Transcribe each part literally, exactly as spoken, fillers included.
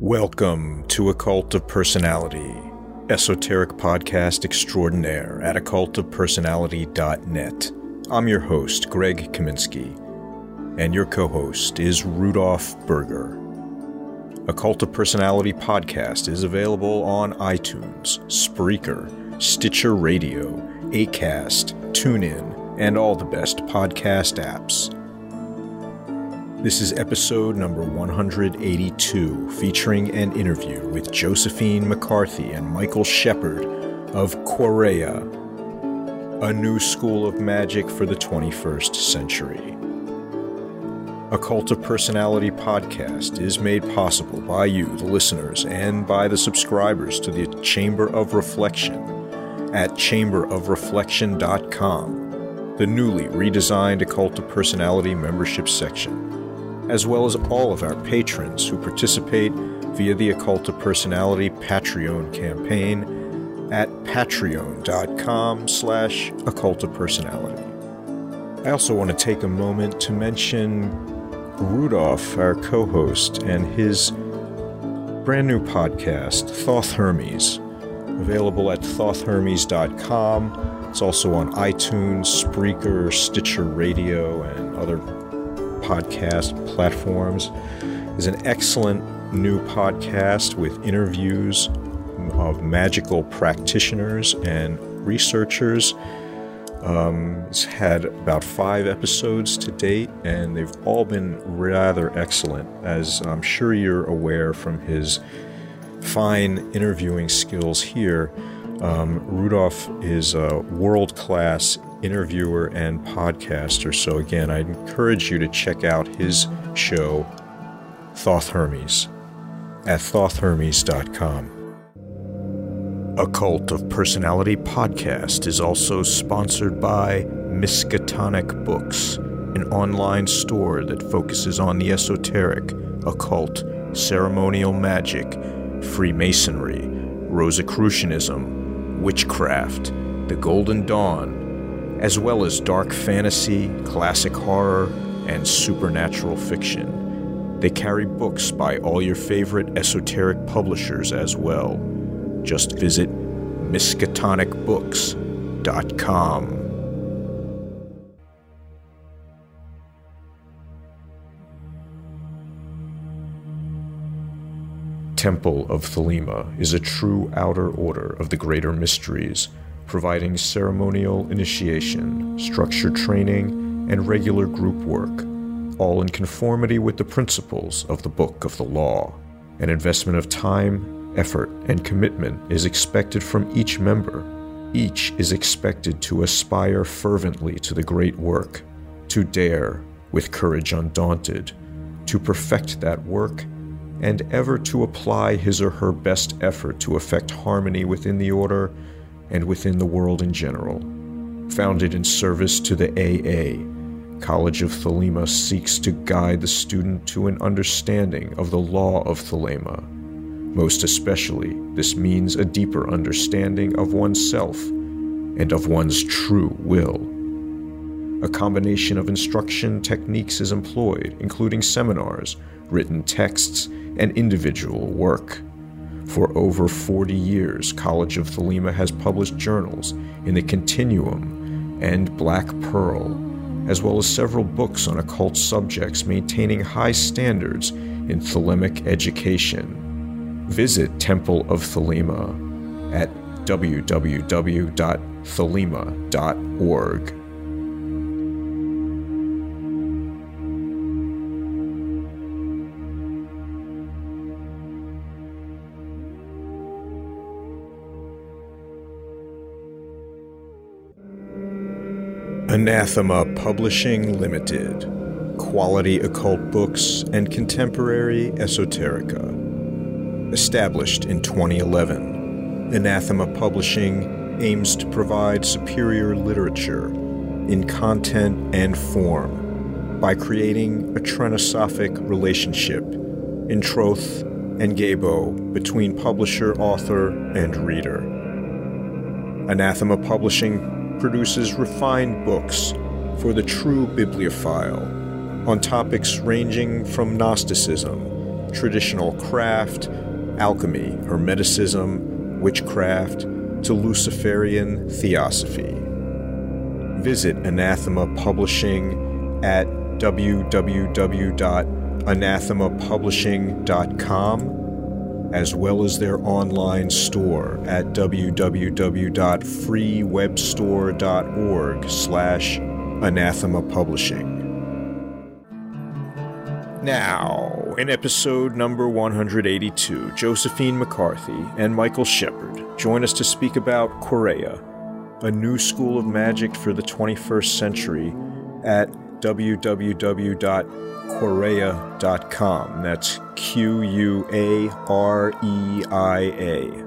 Welcome to A Cult of Personality, esoteric podcast extraordinaire at occult of personality dot net. I'm your host, Greg Kaminsky, and your co-host is Rudolf Berger. A Cult of Personality podcast is available on iTunes, Spreaker, Stitcher Radio, Acast, TuneIn, and all the best podcast apps. This is episode number one hundred eighty-two, featuring an interview with Josephine McCarthy and Michael Shepard of Quarea, a new school of magic for the twenty-first century. A Cult of Personality podcast is made possible by you, the listeners, and by the subscribers to the Chamber of Reflection at chamber of reflection dot com, the newly redesigned A Cult of Personality membership section, as well as all of our patrons who participate via the Occult of Personality Patreon campaign at patreon dot com slash occult of personality. I also want to take a moment to mention Rudolf, our co-host, and his brand new podcast, Thoth Hermes, available at thoth hermes dot com. It's also on iTunes, Spreaker, Stitcher Radio, and other podcast platforms. Is an excellent new podcast with interviews of magical practitioners and researchers. Um, it's had about five episodes to date, and they've all been rather excellent, as I'm sure you're aware from his fine interviewing skills here. Um, Rudolf is a world-class interviewer and podcaster, so again, I encourage you to check out his show, Thoth Hermes, at thoth hermes dot com. A Cult of Personality podcast is also sponsored by Miskatonic Books, an online store that focuses on the esoteric, occult, ceremonial magic, Freemasonry, Rosicrucianism, witchcraft, the Golden Dawn, as well as dark fantasy, classic horror, and supernatural fiction. They carry books by all your favorite esoteric publishers as well. Just visit miskatonic books dot com. Temple of Thelema is a true outer order of the greater mysteries, providing ceremonial initiation, structured training, and regular group work, all in conformity with the principles of the Book of the Law. An investment of time, effort, and commitment is expected from each member. Each is expected to aspire fervently to the great work, to dare, with courage undaunted, to perfect that work, and ever to apply his or her best effort to effect harmony within the order and within the world in general. Founded in service to the A A, College of Thelema seeks to guide the student to an understanding of the law of Thelema. Most especially, this means a deeper understanding of oneself and of one's true will. A combination of instruction techniques is employed, including seminars, written texts, and individual work. For over forty years, College of Thelema has published journals in the Continuum and Black Pearl, as well as several books on occult subjects maintaining high standards in Thelemic education. Visit Temple of Thelema at w w w dot thelema dot org. Anathema Publishing Limited, quality occult books and contemporary esoterica. Established in twenty eleven, Anathema Publishing aims to provide superior literature in content and form by creating a trenosophic relationship in troth and gabo between publisher, author, and reader. Anathema Publishing produces refined books for the true bibliophile on topics ranging from Gnosticism traditional craft, alchemy, hermeticism, witchcraft, to Luciferian theosophy. Visit Anathema Publishing at w w w dot anathema publishing dot com, as well as their online store at w w w dot free web store dot org slash anathema publishing. Now, in episode number one hundred eighty-two, Josephine McCarthy and Michael Shepard join us to speak about Qurea, a new school of magic for the twenty-first century, at w w w dot quarea dot com. That's Q U A R E I A.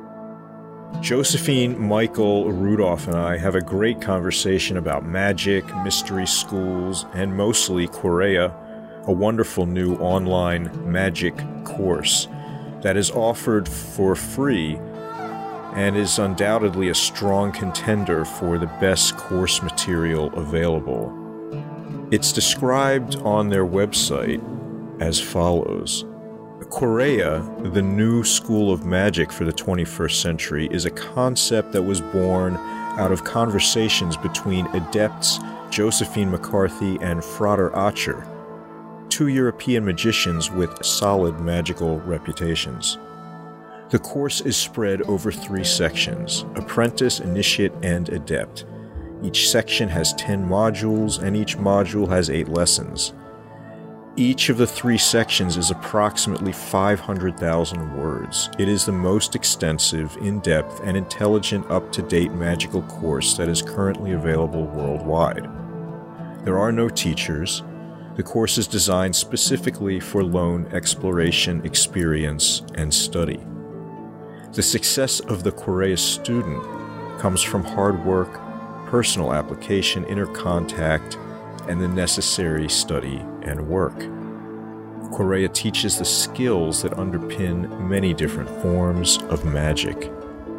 Josephine, Michael, Rudolph, and I have a great conversation about magic, mystery schools, and mostly Qurea, a wonderful new online magic course that is offered for free and is undoubtedly a strong contender for the best course material available. It's described on their website as follows. Qurea, the new school of magic for the twenty-first century, is a concept that was born out of conversations between adepts Josephine McCarthy and Frater Acher, two European magicians with solid magical reputations. The course is spread over three sections: Apprentice, Initiate, and Adept. Each section has ten modules, and each module has eight lessons. Each of the three sections is approximately five hundred thousand words. It is the most extensive, in-depth, and intelligent up-to-date magical course that is currently available worldwide. There are no teachers. The course is designed specifically for lone exploration, experience, and study. The success of the Qurea student comes from hard work, personal application, inner contact, and the necessary study and work. Qurea teaches the skills that underpin many different forms of magic.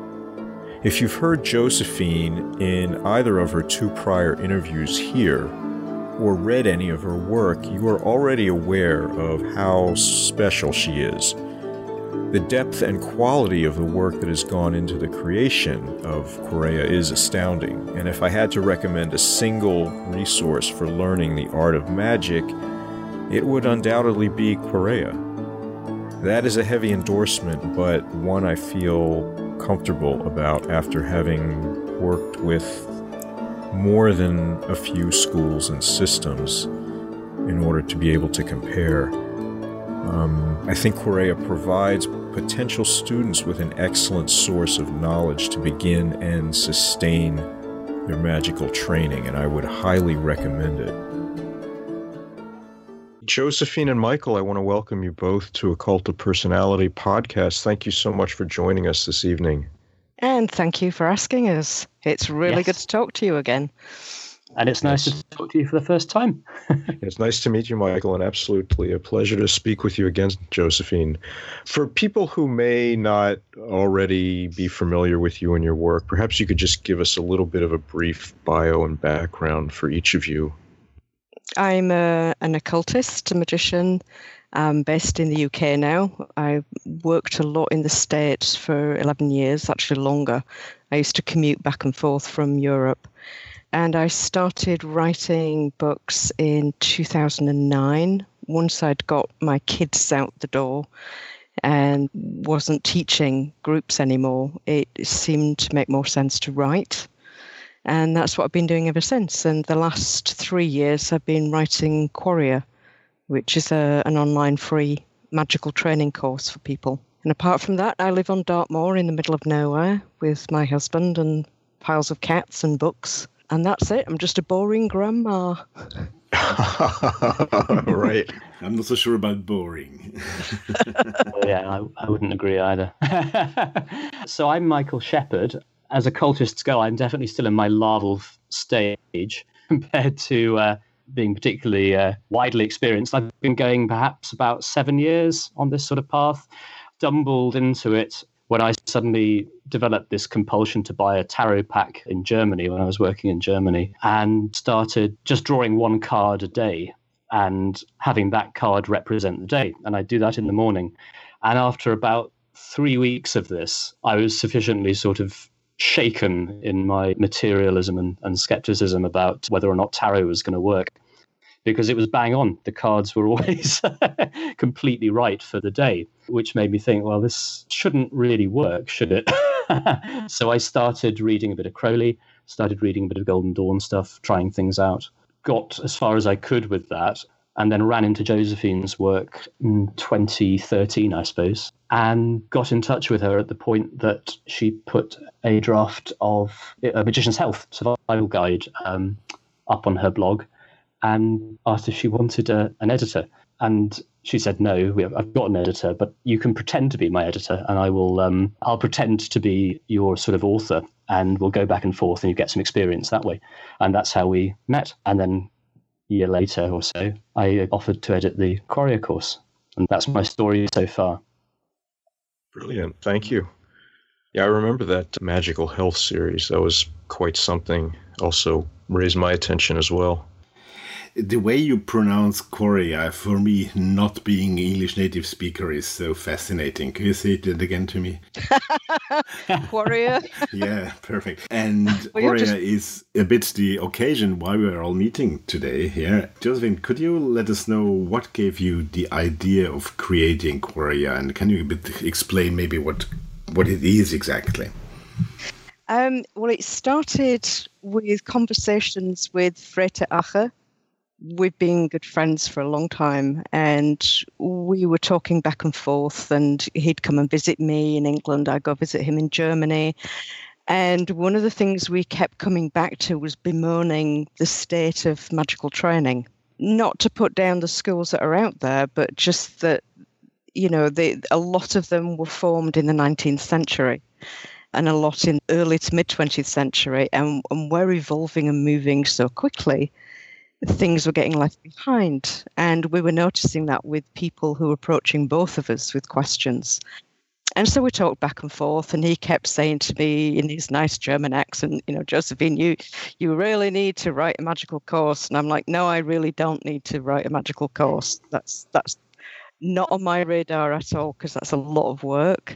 If you've heard Josephine in either of her two prior interviews here, or read any of her work, you are already aware of how special she is. The depth and quality of the work that has gone into the creation of Qurea is astounding, and if I had to recommend a single resource for learning the art of magic, it would undoubtedly be Qurea. That is a heavy endorsement, but one I feel comfortable about after having worked with more than a few schools and systems in order to be able to compare. Um, I think Qurea provides potential students with an excellent source of knowledge to begin and sustain their magical training, and I would highly recommend it. Josephine and Michael, I want to welcome you both to a Cult of Personality podcast. Thank you so much for joining us this evening. And thank you for asking us. It's really yes. good to talk to you again. And it's nice yes. to talk to you for the first time. It's nice to meet you, Michael, and absolutely a pleasure to speak with you again, Josephine. For people who may not already be familiar with you and your work, perhaps you could just give us a little bit of a brief bio and background for each of you. I'm a, an occultist, a magician. I'm based in the U K now. I worked a lot in the States for eleven years, actually longer. I used to commute back and forth from Europe. And I started writing books in two thousand nine, once I'd got my kids out the door and wasn't teaching groups anymore. It seemed to make more sense to write. And that's what I've been doing ever since. And the last three years, I've been writing Quarea, which is a, an online free magical training course for people. And apart from that, I live on Dartmoor in the middle of nowhere with my husband and piles of cats and books. And that's it. I'm just a boring grandma. Right. I'm not so sure about boring. Well, yeah, I, I wouldn't agree either. So I'm Michael Shepard. As a cultist go, I'm definitely still in my larval stage compared to uh, being particularly uh, widely experienced. I've been going perhaps about seven years on this sort of path. Stumbled into it when I suddenly developed this compulsion to buy a tarot pack in Germany when I was working in Germany, and started just drawing one card a day. and having that card represent the day. And I do that in the morning. And after about three weeks of this, I was sufficiently sort of shaken in my materialism and, and skepticism about whether or not tarot was going to work, because it was bang on. The cards were always completely right for the day, which made me think, well, this shouldn't really work, should it? So I started reading a bit of Crowley, started reading a bit of Golden Dawn stuff, trying things out, got as far as I could with that, and then ran into Josephine's work in twenty thirteen, I suppose, and got in touch with her at the point that she put a draft of A Magician's Health Survival Guide um, up on her blog and asked if she wanted a, an editor. And she said, no, we have, I've got an editor, but you can pretend to be my editor, and I will, um, I'll pretend to be your sort of author, and we'll go back and forth and you get some experience that way. And that's how we met. And then a year later or so, I offered to edit the Quoria course. And that's my story so far. Brilliant. Thank you. Yeah, I remember that Magical Health series. That was quite something. Also raised my attention as well. The way you pronounce Quoria, for me, not being English native speaker, is so fascinating. Can you say it again to me? Quoria? Yeah, perfect. And well, Quoria just... is a bit the occasion why we're all meeting today here. Josephine, could you let us know what gave you the idea of creating Quoria? And can you a bit explain maybe what, what it is exactly? Um, well, it started with conversations with Frete Ache. We've been good friends for a long time, and we were talking back and forth, and he'd come and visit me in England. I'd go visit him in Germany. And one of the things we kept coming back to was bemoaning the state of magical training. Not to put down the schools that are out there, but just that, you know, they, a lot of them were formed in the nineteenth century and a lot in early to mid twentieth century, and, and we're evolving and moving so quickly. Things were getting left behind. And we were noticing that with people who were approaching both of us with questions. And so we talked back and forth, and he kept saying to me in his nice German accent, you know, Josephine, you, you really need to write a magical course. And I'm like, no, I really don't need to write a magical course. That's, that's not on my radar at all, because that's a lot of work.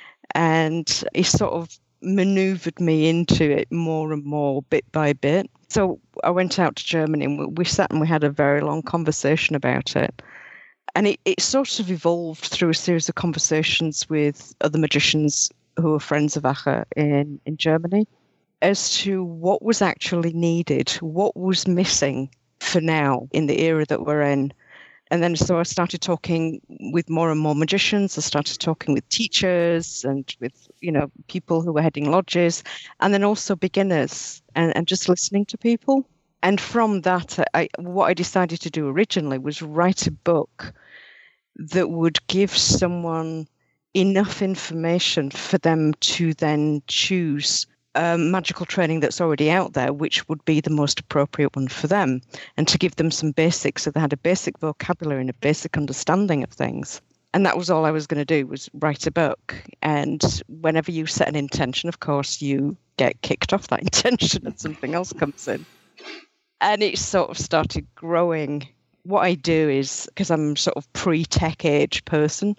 And he sort of maneuvered me into it more and more, bit by bit. So I went out to Germany, and we sat and we had a very long conversation about it. And it, it sort of evolved through a series of conversations with other magicians who are friends of Ache in, in Germany as to what was actually needed, what was missing for now in the era that we're in. And then so I started talking with more and more magicians. I started talking with teachers and with, you know, people who were heading lodges, and then also beginners, and, and just listening to people. And from that, I, what I decided to do originally was write a book that would give someone enough information for them to then choose Um, magical training that's already out there, which would be the most appropriate one for them, and to give them some basics so they had a basic vocabulary and a basic understanding of things. And that was all I was going to do, was write a book. And whenever you set an intention, of course, you get kicked off that intention and something else comes in. And it sort of started growing. What I do is, because I'm sort of pre-tech age person,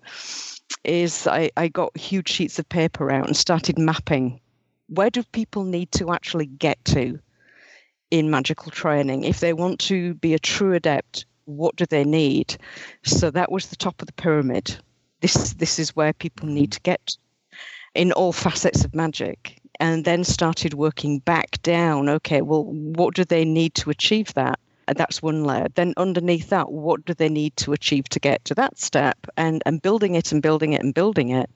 is I, I got huge sheets of paper out and started mapping. Where do people need to actually get to in magical training? If they want to be a true adept, what do they need? So that was the top of the pyramid. This, this is where people need to get in all facets of magic. And then started working back down. Okay, well, what do they need to achieve that? And that's one layer. Then underneath that, what do they need to achieve to get to that step? And, and building it and building it and building it.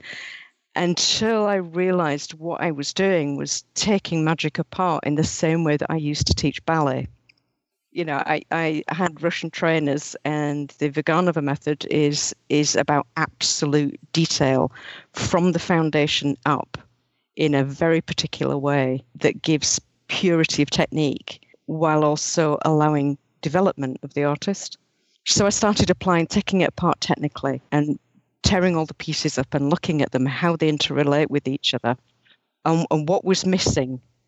Until I realized what I was doing was taking magic apart in the same way that I used to teach ballet. You know, I, I had Russian trainers, and the Vaganova method is is about absolute detail from the foundation up in a very particular way that gives purity of technique while also allowing development of the artist. So I started applying, taking it apart technically and tearing all the pieces up and looking at them, how they interrelate with each other, and, and what was missing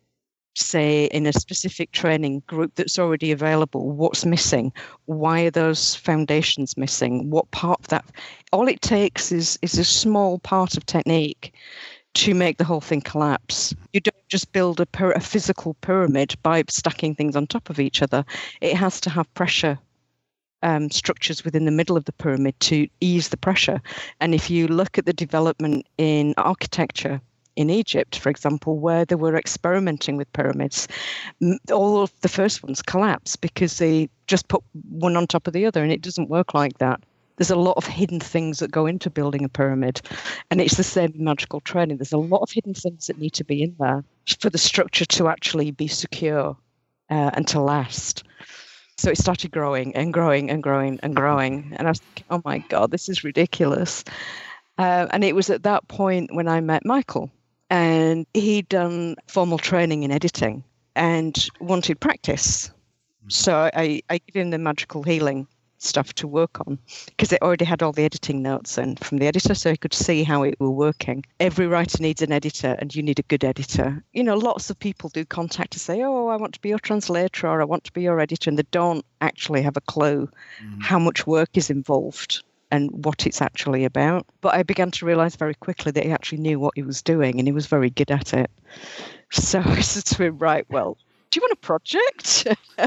say in a specific training group that's already available, what's missing? Why are those foundations missing? What part of that? All it takes is is a small part of technique to make the whole thing collapse. You don't just build a, py- a physical pyramid by stacking things on top of each other. It has to have pressure um, structures within the middle of the pyramid to ease the pressure. And if you look at the development in architecture in Egypt, for example, where they were experimenting with pyramids, all of the first ones collapse because they just put one on top of the other, and it doesn't work like that. There's a lot of hidden things that go into building a pyramid, and it's the same in magical training. There's a lot of hidden things that need to be in there for the structure to actually be secure uh, and to last. So it started growing and growing and growing and growing, and I was thinking, oh my God, this is ridiculous. Uh, and it was at that point when I met Michael, and he'd done formal training in editing and wanted practice. So I, I gave him the magical healing stuff to work on because it already had all the editing notes in from the editor, so he could see how it were working. Every writer needs an editor, and you need a good editor. You know, lots of people do contact to say, oh, I want to be your translator, or I want to be your editor, and they don't actually have a clue mm. how much work is involved and what it's actually about. But I began to realize very quickly that he actually knew what he was doing, and he was very good at it. So I said to him, right, well, do you want a project?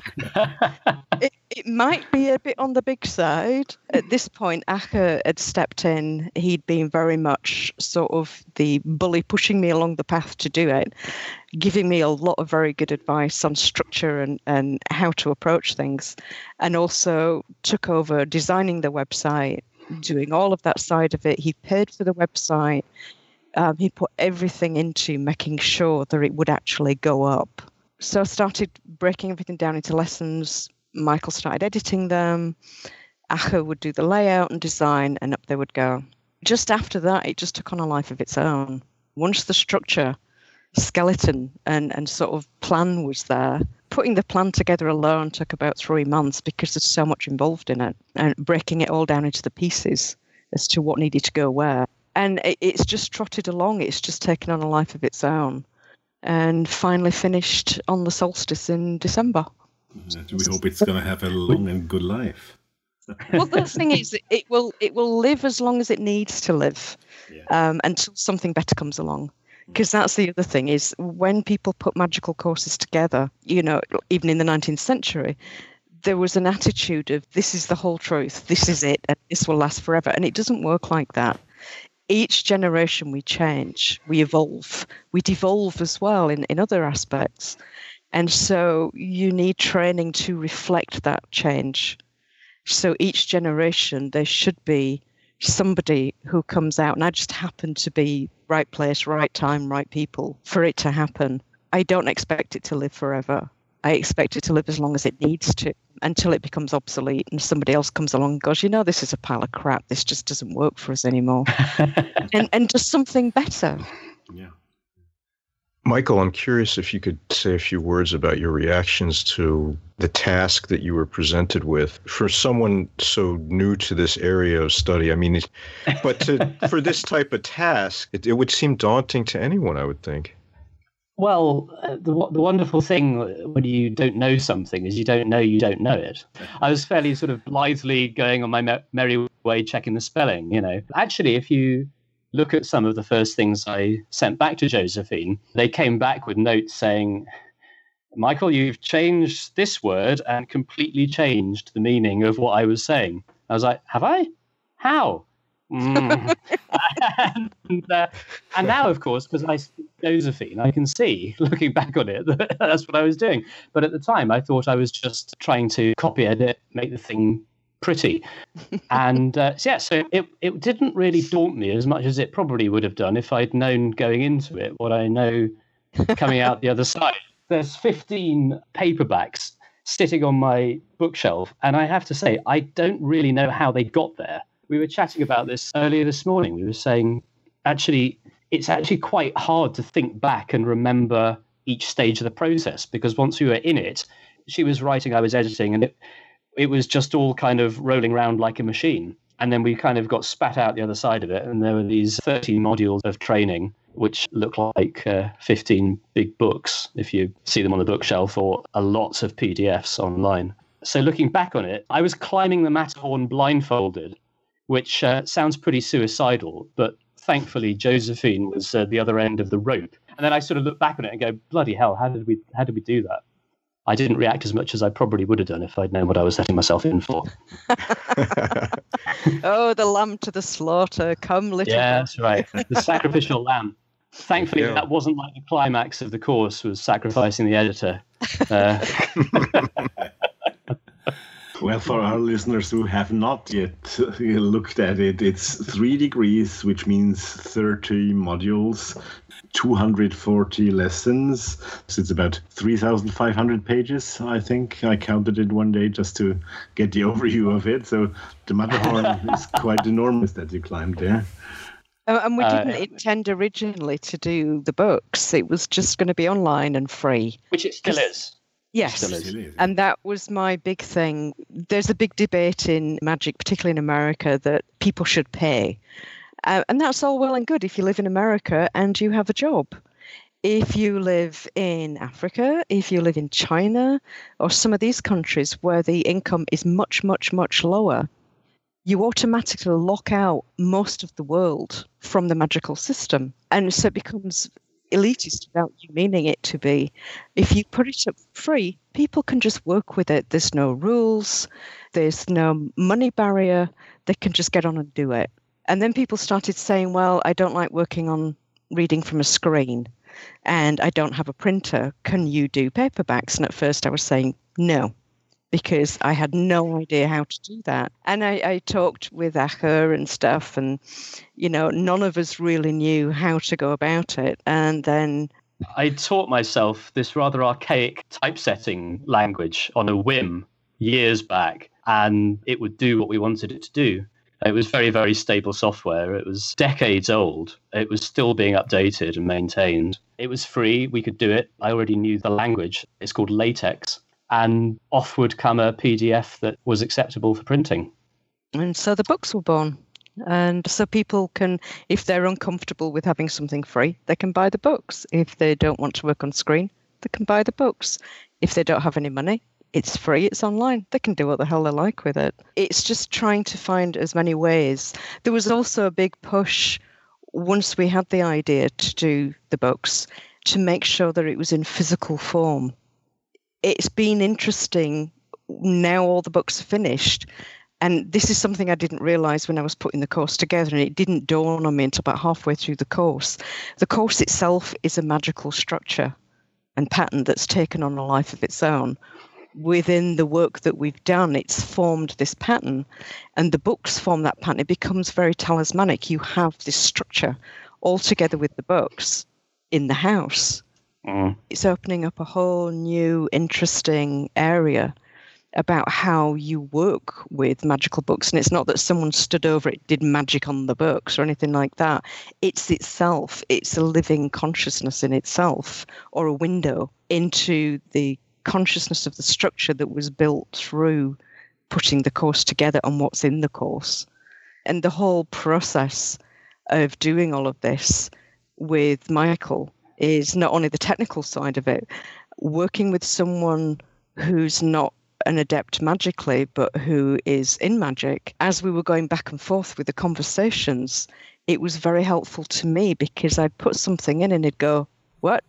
it, it might be a bit on the big side. At this point, Ache had stepped in. He'd been very much sort of the bully pushing me along the path to do it, giving me a lot of very good advice on structure and, and how to approach things, and also took over designing the website, doing all of that side of it. He paid for the website. Um, he put everything into making sure that it would actually go up. So I started breaking everything down into lessons. Michael started editing them. Ache would do the layout and design, and up they would go. Just after that, it just took on a life of its own. Once the structure, skeleton, and, and sort of plan was there, putting the plan together alone took about three months because there's so much involved in it, and breaking it all down into the pieces as to what needed to go where. And it, it's just trotted along. It's just taken on a life of its own. And finally finished on the solstice in December. We hope it's going to have a long and good life. Well, the thing is, it will it will live as long as it needs to live, yeah. um, until something better comes along. Because that's the other thing is when people put magical courses together, you know, even in the nineteenth century, there was an attitude of this is the whole truth, this is it, and this will last forever. And it doesn't work like that. Each generation we change, we evolve, we devolve as well in, in other aspects. And so you need training to reflect that change. So each generation, there should be somebody who comes out, and I just happen to be right place, right time, right people for it to happen. I don't expect it to live forever. I expect it to live as long as it needs to, until it becomes obsolete and somebody else comes along and goes, you know, this is a pile of crap. This just doesn't work for us anymore. and and does something better. Yeah. Michael, I'm curious if you could say a few words about your reactions to the task that you were presented with. For someone so new to this area of study, I mean, it, but to, for this type of task, it, it would seem daunting to anyone, I would think. Well, uh, the the wonderful thing when you don't know something is you don't know you don't know it. I was fairly sort of blithely going on my mer- merry way checking the spelling, you know. Actually, if you look at some of the first things I sent back to Josephine, they came back with notes saying, Michael, you've changed this word and completely changed the meaning of what I was saying. I was like, have I? How? Mm. and, uh, and now, of course, because I speak Josephine, I can see, looking back on it, that that's what I was doing. But at the time, I thought I was just trying to copy edit, make the thing pretty. And uh, so, yeah, so it, it didn't really daunt me as much as it probably would have done if I'd known going into it what I know coming out the other side. There's fifteen paperbacks sitting on my bookshelf, and I have to say, I don't really know how they got there. We were chatting about this earlier this morning. We were saying, actually, it's actually quite hard to think back and remember each stage of the process, because once we were in it, she was writing, I was editing, and it, it was just all kind of rolling around like a machine. And then we kind of got spat out the other side of it, and there were these thirteen modules of training. which look like uh, fifteen big books if you see them on the bookshelf, or a lot of P D Fs online. So looking back on it, I was climbing the Matterhorn blindfolded, which uh, sounds pretty suicidal, but thankfully Josephine was uh, the other end of the rope. And then I sort of look back on it and go, bloody hell, how did we how did we do that? I didn't react as much as I probably would have done if I'd known what I was setting myself in for. Oh, the lamb to the slaughter, come little. Yeah, that's right. The sacrificial lamb. Thankfully, Yeah. that wasn't like the climax of the course, was sacrificing the editor. Uh, Well, for our listeners who have not yet looked at it, it's three degrees, which means thirty modules, two hundred forty lessons. So it's about three thousand five hundred pages, I think. I counted it one day just to get the overview of it. So the Matterhorn is quite enormous that you climbed there. Uh, and we Uh, didn't intend originally to do the books. It was just going to be online and free. which it still is. Yes. Still is. And that was my big thing. There's a big debate in magic, particularly in America, that people should pay. Uh, and that's all well and good if you live in America and you have a job. If you live in Africa, if you live in China, or some of these countries where the income is much, much, much lower, you automatically lock out most of the world from the magical system. And so it becomes elitist without you meaning it to be. If you put it up free, people can just work with it. There's no rules, there's no money barrier. They can just get on and do it. And then people started saying, well, I don't like working on reading from a screen and I don't have a printer. Can you do paperbacks? And at first I was saying no, because I had no idea how to do that. And I, I talked with Acher and stuff, and, you know, none of us really knew how to go about it. And then I taught myself this rather archaic typesetting language on a whim years back, and it would do what we wanted it to do. It was very, very stable software. It was decades old. It was still being updated and maintained. It was free. We could do it. I already knew the language. It's called LaTeX. And off would come a P D F that was acceptable for printing. And so the books were born. And so people can, if they're uncomfortable with having something free, they can buy the books. If they don't want to work on screen, they can buy the books. If they don't have any money, it's free, it's online. They can do what the hell they like with it. It's just trying to find as many ways. There was also a big push once we had the idea to do the books to make sure that it was in physical form. It's been interesting. Now all the books are finished. And this is something I didn't realize when I was putting the course together, and it didn't dawn on me until about halfway through the course. The course itself is a magical structure and pattern that's taken on a life of its own. Within the work that we've done, it's formed this pattern, and the books form that pattern. It becomes very talismanic. You have this structure all together with the books in the house. Mm. It's opening up a whole new, interesting area about how you work with magical books. And it's not that someone stood over it, did magic on the books or anything like that. It's itself, it's a living consciousness in itself, or a window into the consciousness of the structure that was built through putting the course together and what's in the course. And the whole process of doing all of this with Michael is not only the technical side of it, working with someone who's not an adept magically, but who is in magic. As we were going back and forth with the conversations, it was very helpful to me because I'd put something in and he'd go, what?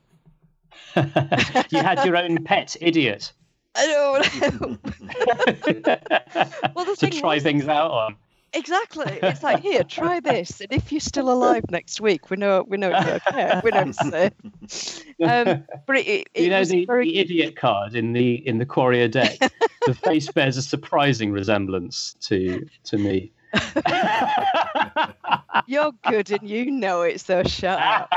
You had your own pet idiot. I don't know. Well, the to thing try was, things out on. exactly. It's like, here, try this. And if you're still alive next week, we know we know it's okay. We know it's safe. Um, but it, it, you it know was the, very... the idiot card in the in the Quoria deck. The face bears a surprising resemblance to to me. You're good and you know it, so shut up.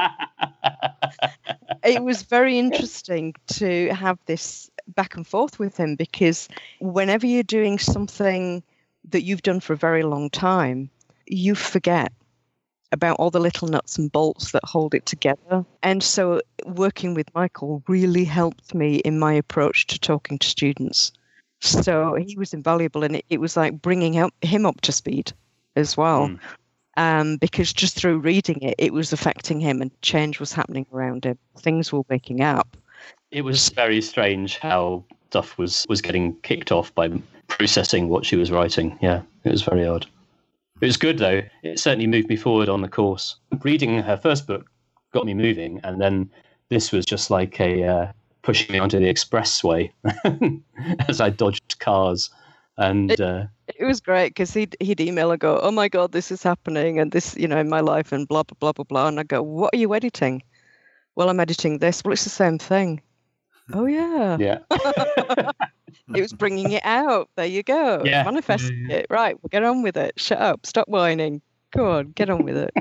It was very interesting to have this back and forth with him, because whenever you're doing something that you've done for a very long time, you forget about all the little nuts and bolts that hold it together. And so working with Michael really helped me in my approach to talking to students. So he was invaluable, and it, it was like bringing up, him up to speed as well. Mm. Um, because just through reading it, it was affecting him and change was happening around him. Things were waking up. It was very strange how stuff was, was getting kicked off by processing what she was writing. Yeah, it was very odd. It was good, though. It certainly moved me forward on the course. Reading her first book got me moving, and then this was just like a uh, pushing me onto the expressway as I dodged cars. And It, uh, it was great because he'd, he'd email and go, oh my God, this is happening and this, you know, in my life and blah, blah, blah, blah, blah. And I go, what are you editing? Well, I'm editing this. Well, it's the same thing. Oh, yeah. yeah. It was bringing it out. There you go. Yeah. Manifesting Yeah, yeah. it. Right. Well, get on with it. Shut up. Stop whining. Go on. Get on with it.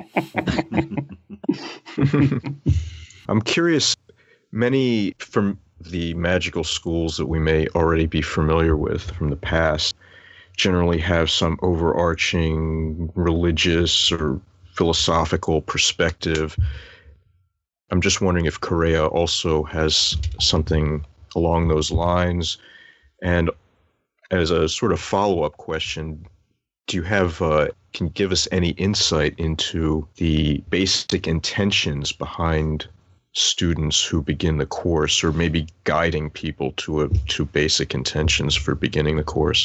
I'm curious, many from the magical schools that we may already be familiar with from the past generally have some overarching religious or philosophical perspective. I'm just wondering if Correa also has something along those lines. And as a sort of follow-up question, do you have, uh, can you give us any insight into the basic intentions behind students who begin the course, or maybe guiding people to a, to basic intentions for beginning the course?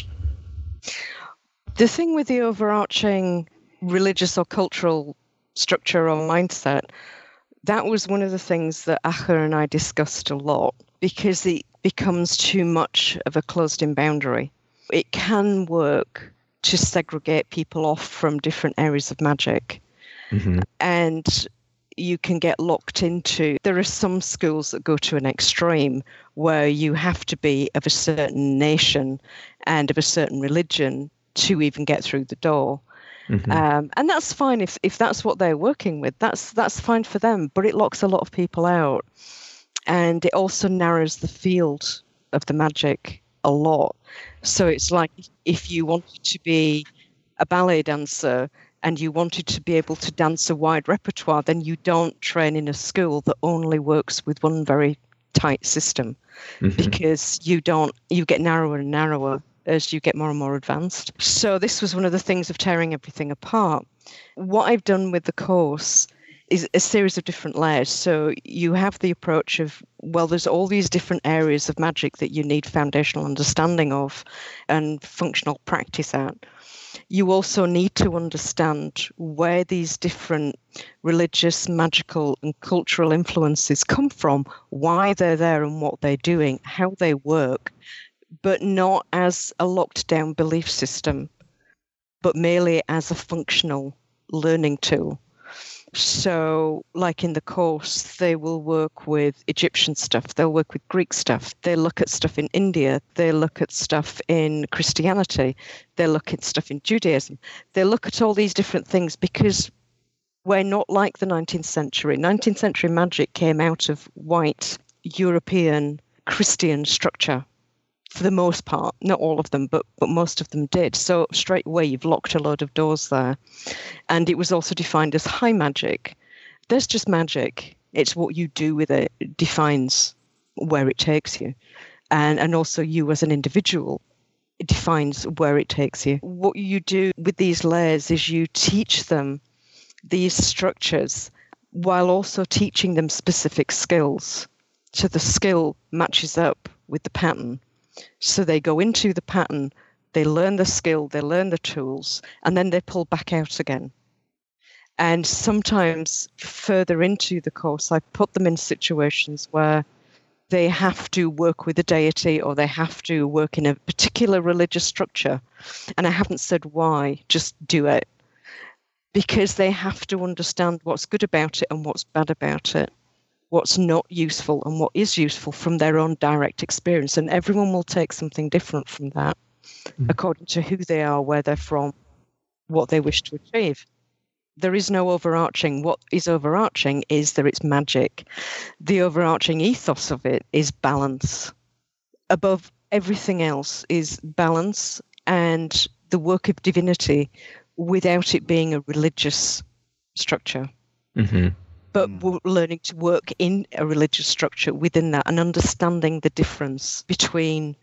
The thing with the overarching religious or cultural structure or mindset, that was one of the things that Acher and I discussed a lot, because it becomes too much of a closed-in boundary. It can work to segregate people off from different areas of magic. Mm-hmm. And you can get locked into, there are some schools that go to an extreme where you have to be of a certain nation and of a certain religion to even get through the door. Mm-hmm. Um, and that's fine if, if that's what they're working with. That's that's fine for them, but it locks a lot of people out. And it also narrows the field of the magic a lot. So it's like if you wanted to be a ballet dancer and you wanted to be able to dance a wide repertoire, then you don't train in a school that only works with one very tight system, mm-hmm. because you don't, you get narrower and narrower as you get more and more advanced. So this was one of the things of tearing everything apart. What I've done with the course is a series of different layers. So you have the approach of, well, there's all these different areas of magic that you need foundational understanding of and functional practice at. You also need to understand where these different religious, magical, and cultural influences come from, why they're there and what they're doing, how they work, but not as a locked down belief system, but merely as a functional learning tool. So like in the course, they will work with Egyptian stuff, they'll work with Greek stuff, they look at stuff in India, they look at stuff in Christianity, they look at stuff in Judaism, they look at all these different things, because we're not like the nineteenth century. nineteenth century magic came out of white European Christian structure. For the most part, not all of them, but but most of them did. So straight away, you've locked a load of doors there. And it was also defined as high magic. There's just magic. It's what you do with it. It defines where it takes you. And, and also you as an individual, it defines where it takes you. What you do with these layers is you teach them these structures while also teaching them specific skills. So the skill matches up with the pattern. So they go into the pattern, they learn the skill, they learn the tools, and then they pull back out again. And sometimes further into the course, I put them in situations where they have to work with a deity or they have to work in a particular religious structure. And I haven't said why, just do it. Because they have to understand what's good about it and what's bad about it, what's not useful and what is useful from their own direct experience. And everyone will take something different from that, mm. according to who they are, where they're from, what they wish to achieve. There is no overarching. What is overarching is that it's magic. The overarching ethos of it is balance. Above everything else is balance and the work of divinity without it being a religious structure. Mm-hmm. But we're learning to work in a religious structure within that and understanding the difference between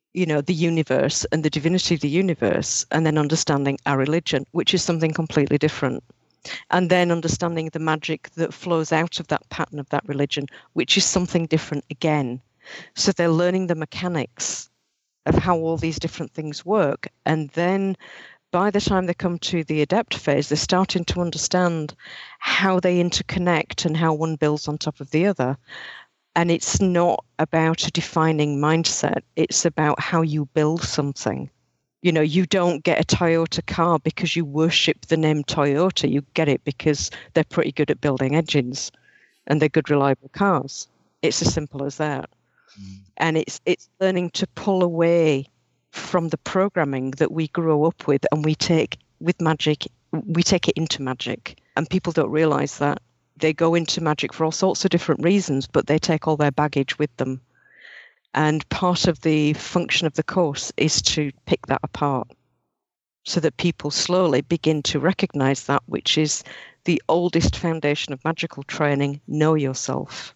you know, the universe and the divinity of the universe, and then understanding our religion, which is something completely different. And then understanding the magic that flows out of that pattern of that religion, which is something different again. So they're learning the mechanics of how all these different things work. And then by the time they come to the adept phase, they're starting to understand how they interconnect and how one builds on top of the other. And it's not about a defining mindset. It's about how you build something. You know, you don't get a Toyota car because you worship the name Toyota. You get it because they're pretty good at building engines and they're good, reliable cars. It's as simple as that. Mm. And it's it's learning to pull away from the programming that we grow up with, and we take with magic, we take it into magic. And people don't realize that. They go into magic for all sorts of different reasons, but they take all their baggage with them. And part of the function of the course is to pick that apart so that people slowly begin to recognize that, which is the oldest foundation of magical training: know yourself.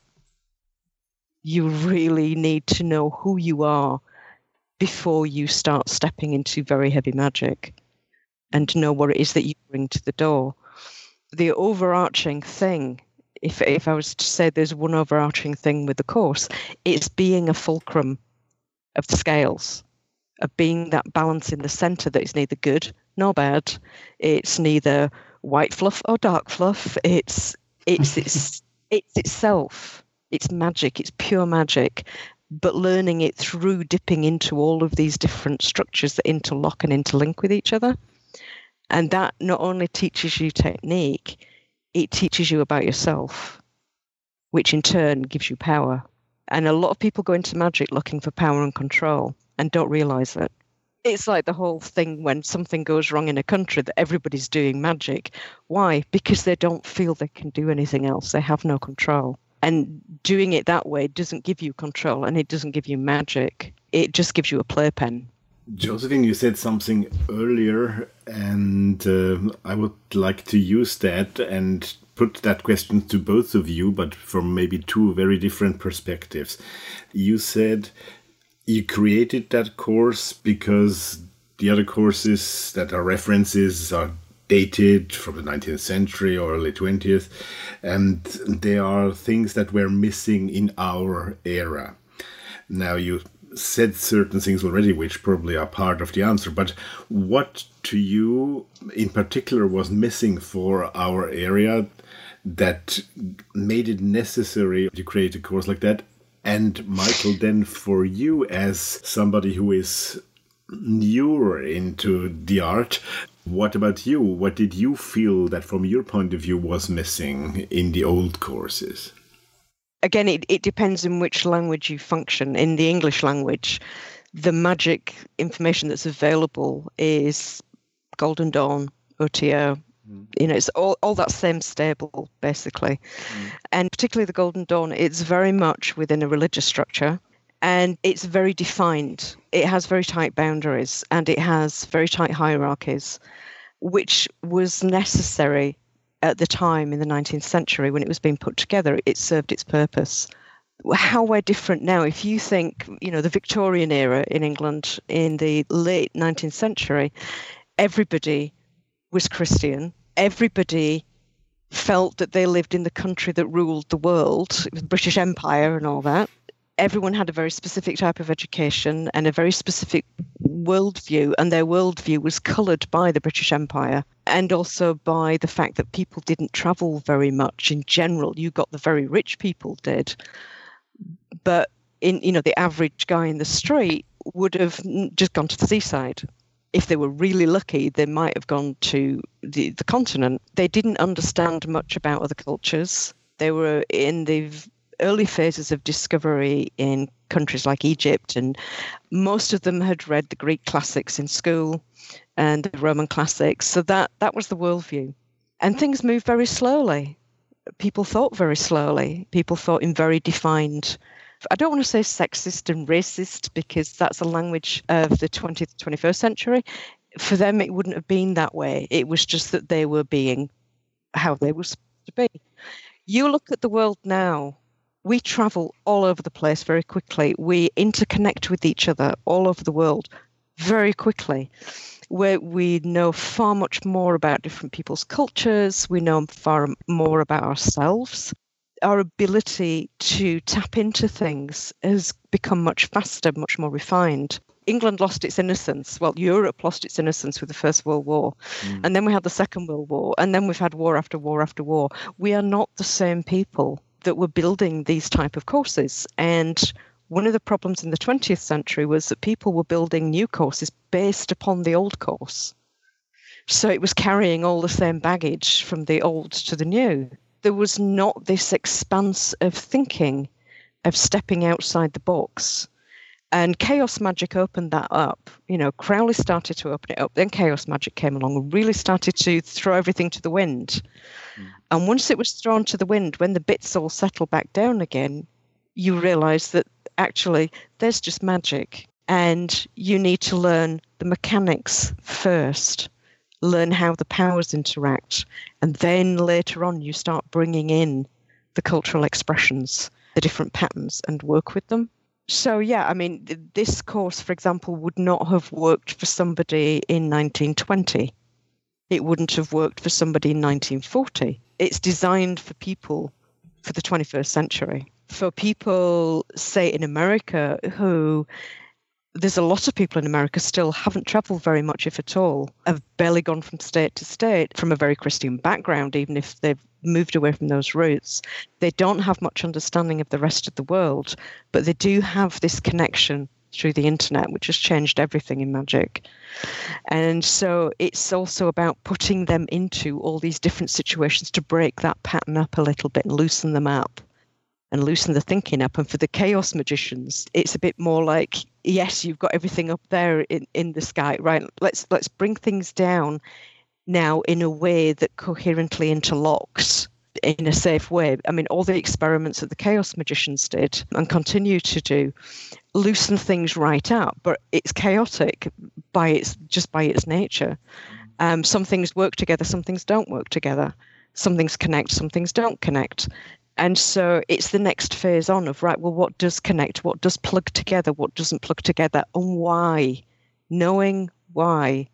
You really need to know who you are before you start stepping into very heavy magic, and know what it is that you bring to the door. The overarching thing, if if I was to say there's one overarching thing with the course, it's being a fulcrum of the scales, of being that balance in the center that is neither good nor bad. It's neither white fluff or dark fluff. It's it's it's it's itself. It's magic. It's pure magic. But learning it through dipping into all of these different structures that interlock and interlink with each other. And that not only teaches you technique, it teaches you about yourself, which in turn gives you power. And a lot of people go into magic looking for power and control and don't realize it. It's like the whole thing when something goes wrong in a country that everybody's doing magic. Why? Because they don't feel they can do anything else. They have no control. And doing it that way doesn't give you control, and it doesn't give you magic. It just gives you a playpen. Josephine, you said something earlier, and uh, I would like to use that and put that question to both of you, but from maybe two very different perspectives. You said you created that course because the other courses that are references are dated from the nineteenth century or early twentieth, and there are things that were missing in our era. Now, you said certain things already, which probably are part of the answer, but what to you in particular was missing for our area that made it necessary to create a course like that? And Michael, then for you as somebody who is newer into the art, what about you? What did you feel that from your point of view was missing in the old courses? Again, it, it depends in which language you function. In the English language, the magic information that's available is Golden Dawn, O T O. Mm. You know, it's all, all that same stable, basically. Mm. And particularly the Golden Dawn, it's very much within a religious structure. And it's very defined. It has very tight boundaries and it has very tight hierarchies, which was necessary at the time in the nineteenth century when it was being put together. It served its purpose. How we're different now, if you think, you know, the Victorian era in England in the late nineteenth century, everybody was Christian. Everybody felt that they lived in the country that ruled the world. It was the British Empire and all that. Everyone had a very specific type of education and a very specific worldview, and their worldview was coloured by the British Empire and also by the fact that people didn't travel very much in general. You got the very rich people did, but in you know the average guy in the street would have just gone to the seaside. If they were really lucky, they might have gone to the, the continent. They didn't understand much about other cultures. They were in the early phases of discovery in countries like Egypt, and most of them had read the Greek classics in school and the Roman classics. So that, that was the worldview. And things moved very slowly. People thought very slowly. People thought in very defined, I don't want to say sexist and racist because that's a language of the twentieth, twenty-first century. For them, it wouldn't have been that way. It was just that they were being how they were supposed to be. You look at the world now, we travel all over the place very quickly. We interconnect with each other all over the world very quickly. Where we know far much more about different people's cultures. We know far more about ourselves. Our ability to tap into things has become much faster, much more refined. England lost its innocence. Well, Europe lost its innocence with the First World War. Mm. And then we had the Second World War. And then we've had war after war after war. We are not the same people that were building these type of courses. And one of the problems in the twentieth century was that people were building new courses based upon the old course. So it was carrying all the same baggage from the old to the new. There was not this expanse of thinking, of stepping outside the box. And chaos magic opened that up. You know, Crowley started to open it up. Then chaos magic came along and really started to throw everything to the wind. Mm. And once it was thrown to the wind, when the bits all settled back down again, you realize that actually there's just magic. And you need to learn the mechanics first, learn how the powers interact. And then later on, you start bringing in the cultural expressions, the different patterns, and work with them. So, yeah, I mean, this course, for example, would not have worked for somebody in nineteen twenty. It wouldn't have worked for somebody in nineteen forty. It's designed for people for the twenty-first century. For people, say, in America, who, there's a lot of people in America still haven't traveled very much, if at all, have barely gone from state to state, from a very Christian background, even if they've moved away from those roots. They don't have much understanding of the rest of the world, but they do have this connection through the internet, which has changed everything in magic. And so it's also about putting them into all these different situations to break that pattern up a little bit and loosen them up and loosen the thinking up. And for the chaos magicians, it's a bit more like, yes, you've got everything up there in, in the sky, right? Let's let's bring things down now in a way that coherently interlocks in a safe way. I mean, all the experiments that the chaos magicians did and continue to do loosen things right up, but it's chaotic by its just by its nature. Um, some things work together, some things don't work together. Some things connect, some things don't connect. And so it's the next phase on of, right, well, what does connect? What does plug together? What doesn't plug together? And why? Knowing why.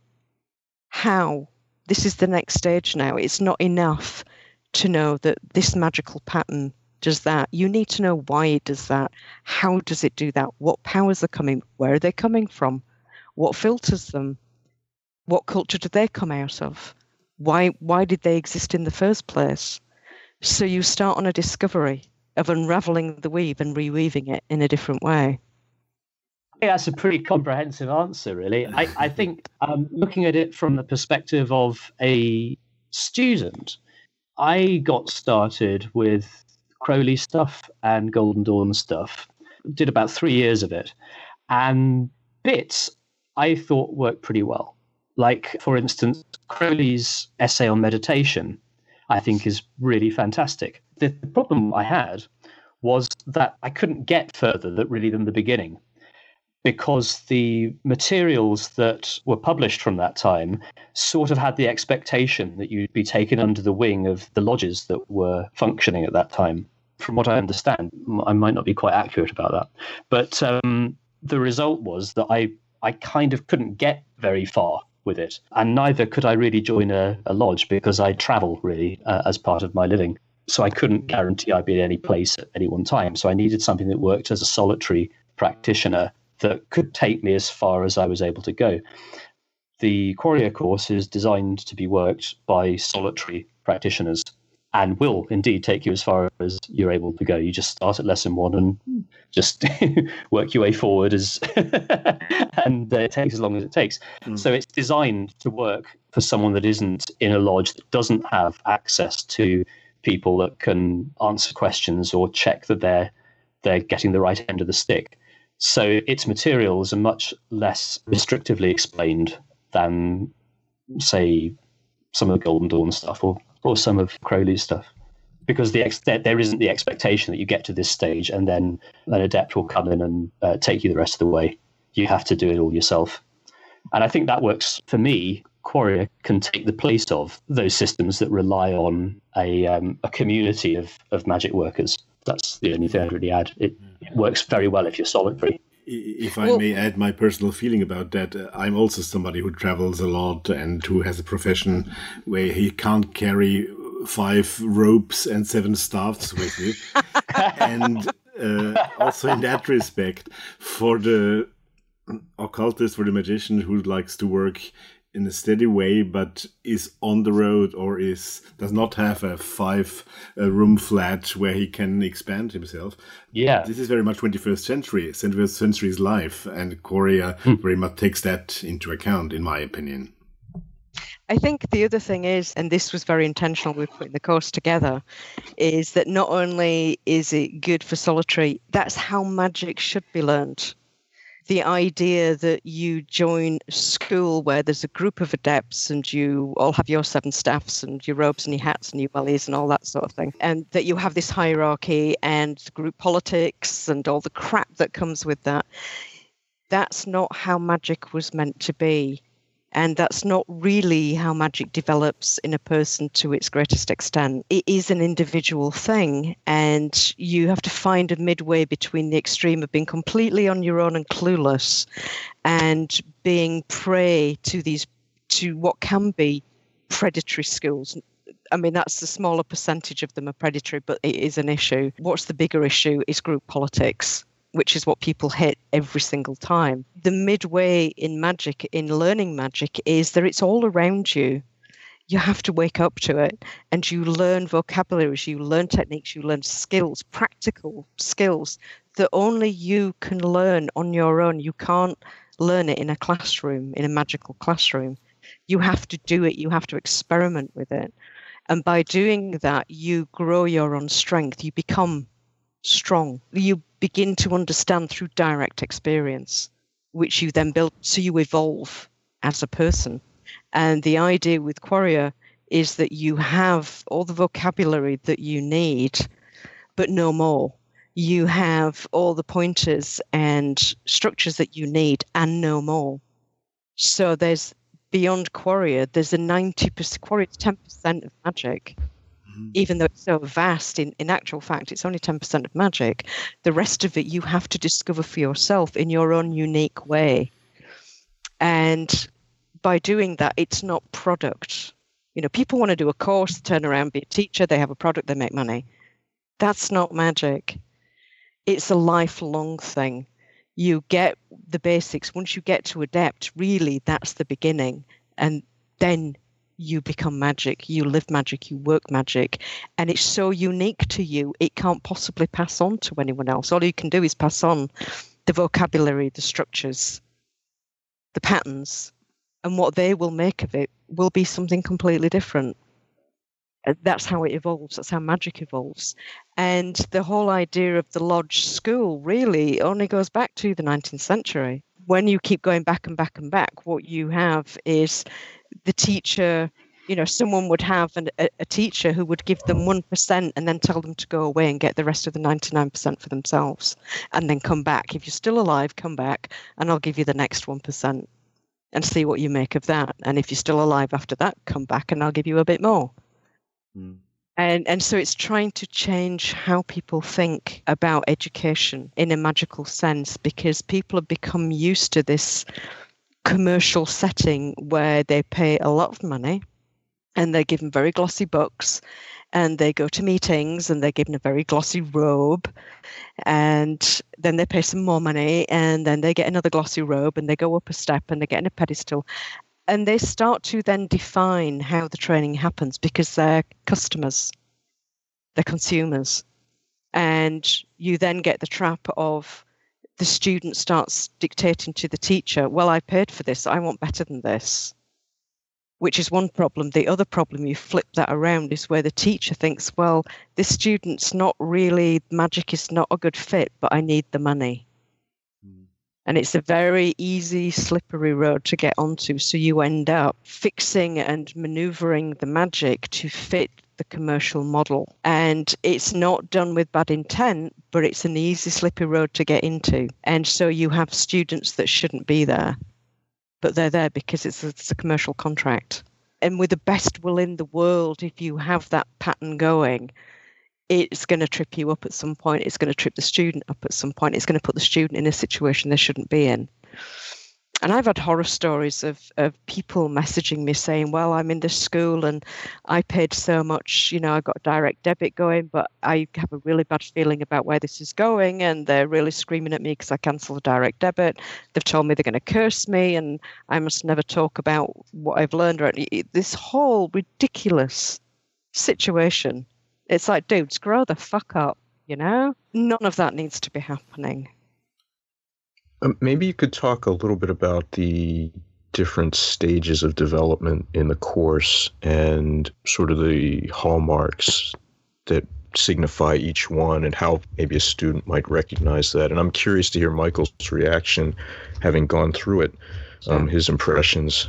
How? This is the next stage now. It's not enough to know that this magical pattern does that. You need to know why it does that. How does it do that? What powers are coming? Where are they coming from? What filters them? What culture did they come out of? Why, why did they exist in the first place? So you start on a discovery of unraveling the weave and reweaving it in a different way. I think that's a pretty comprehensive answer, really. I, I think um, looking at it from the perspective of a student, I got started with Crowley stuff and Golden Dawn stuff, did about three years of it. And bits I thought worked pretty well. Like, for instance, Crowley's essay on meditation, I think is really fantastic. The, the problem I had was that I couldn't get further that really than the beginning, because the materials that were published from that time sort of had the expectation that you'd be taken under the wing of the lodges that were functioning at that time. From what I understand, I might not be quite accurate about that, but um, the result was that I, I kind of couldn't get very far with it, and neither could I really join a, a lodge because I travel really uh, as part of my living. So I couldn't guarantee I'd be at any place at any one time. So I needed something that worked as a solitary practitioner that could take me as far as I was able to go. The Quoria course is designed to be worked by solitary practitioners and will indeed take you as far as you're able to go. You just start at lesson one and just work your way forward, as and uh, it takes as long as it takes. Mm. So it's designed to work for someone that isn't in a lodge, that doesn't have access to people that can answer questions or check that they're they're getting the right end of the stick. So its materials are much less restrictively explained than, say, some of the Golden Dawn stuff or or some of Crowley's stuff, because the ex- there isn't the expectation that you get to this stage and then an adept will come in and uh, take you the rest of the way. You have to do it all yourself. And I think that works for me. Quoria can take the place of those systems that rely on a um, a community of, of magic workers That's the only thing I'd really add. It, it works very well if you're solitary. If I well, may add my personal feeling about that, uh, I'm also somebody who travels a lot and who has a profession where he can't carry five ropes and seven staffs with you. And uh, also in that respect, for the occultist, for the magician who likes to work in a steady way, but is on the road or is does not have a five uh, room flat where he can expand himself. Yeah, this is very much twenty-first century, twenty-first century's life, and Quareia hmm. very much takes that into account, in my opinion. I think the other thing is, and this was very intentional with putting the course together, is that not only is it good for solitary, that's how magic should be learned. The idea that you join school where there's a group of adepts and you all have your seven staffs and your robes and your hats and your wellies and all that sort of thing, and that you have this hierarchy and group politics and all the crap that comes with that, that's not how magic was meant to be. And that's not really how magic develops in a person to its greatest extent. It is an individual thing, and you have to find a midway between the extreme of being completely on your own and clueless and being prey to these, to what can be predatory schools. I mean, that's the smaller percentage of them are predatory, but it is an issue. What's the bigger issue is group politics, which is what people hit every single time. The midway in magic, in learning magic, is that it's all around you. You have to wake up to it, and you learn vocabularies, you learn techniques, you learn skills, practical skills that only you can learn on your own. You can't learn it in a classroom, in a magical classroom. You have to do it. You have to experiment with it. And by doing that, you grow your own strength. You become strong. You begin to understand through direct experience, which you then build, so you evolve as a person. And the idea with Quareia is that you have all the vocabulary that you need, but no more. You have all the pointers and structures that you need and no more. So there's, beyond Quareia, there's a ninety percent, Quareia is ten percent of magic. Even though it's so vast, in, in actual fact, it's only ten percent of magic. The rest of it you have to discover for yourself in your own unique way. And by doing that, it's not product. You know, people want to do a course, turn around, be a teacher, they have a product, they make money. That's not magic. It's a lifelong thing. You get the basics. Once you get to adept, really, that's the beginning. And then you become magic, you live magic, you work magic, and it's so unique to you, it can't possibly pass on to anyone else. All you can do is pass on the vocabulary, the structures, the patterns, and what they will make of it will be something completely different. That's how it evolves, that's how magic evolves. And the whole idea of the lodge school really only goes back to the nineteenth century. When you keep going back and back and back, what you have is the teacher, you know, someone would have an, a, a teacher who would give them one percent and then tell them to go away and get the rest of the ninety-nine percent for themselves and then come back. If you're still alive, come back and I'll give you the next one percent and see what you make of that. And if you're still alive after that, come back and I'll give you a bit more. Mm. And, and so it's trying to change how people think about education in a magical sense, because people have become used to this commercial setting where they pay a lot of money and they're given very glossy books and they go to meetings and they're given a very glossy robe, and then they pay some more money and then they get another glossy robe and they go up a step and they get in a pedestal, and they start to then define how the training happens because they're customers, they're consumers. And you then get the trap of the student starts dictating to the teacher, well, I paid for this, I want better than this, which is one problem. The other problem, you flip that around, is where the teacher thinks, well, this student's not really, magic is not a good fit, but I need the money. Mm. And it's a very easy, slippery road to get onto. So you end up fixing and maneuvering the magic to fit the commercial model. And it's not done with bad intent, but it's an easy, slippery road to get into. And so you have students that shouldn't be there, but they're there because it's a, it's a commercial contract. And with the best will in the world, if you have that pattern going, it's going to trip you up at some point. It's going to trip the student up at some point. It's going to put the student in a situation they shouldn't be in. And I've had horror stories of, of people messaging me saying, well, I'm in this school and I paid so much, you know, I got direct debit going, but I have a really bad feeling about where this is going. And they're really screaming at me because I cancelled the direct debit. They've told me they're going to curse me and I must never talk about what I've learned. Or this whole ridiculous situation. It's like, dudes, grow the fuck up, you know? None of that needs to be happening. Um, maybe you could talk a little bit about the different stages of development in the course and sort of the hallmarks that signify each one and how maybe a student might recognize that. And I'm curious to hear Michael's reaction, having gone through it, um, his impressions.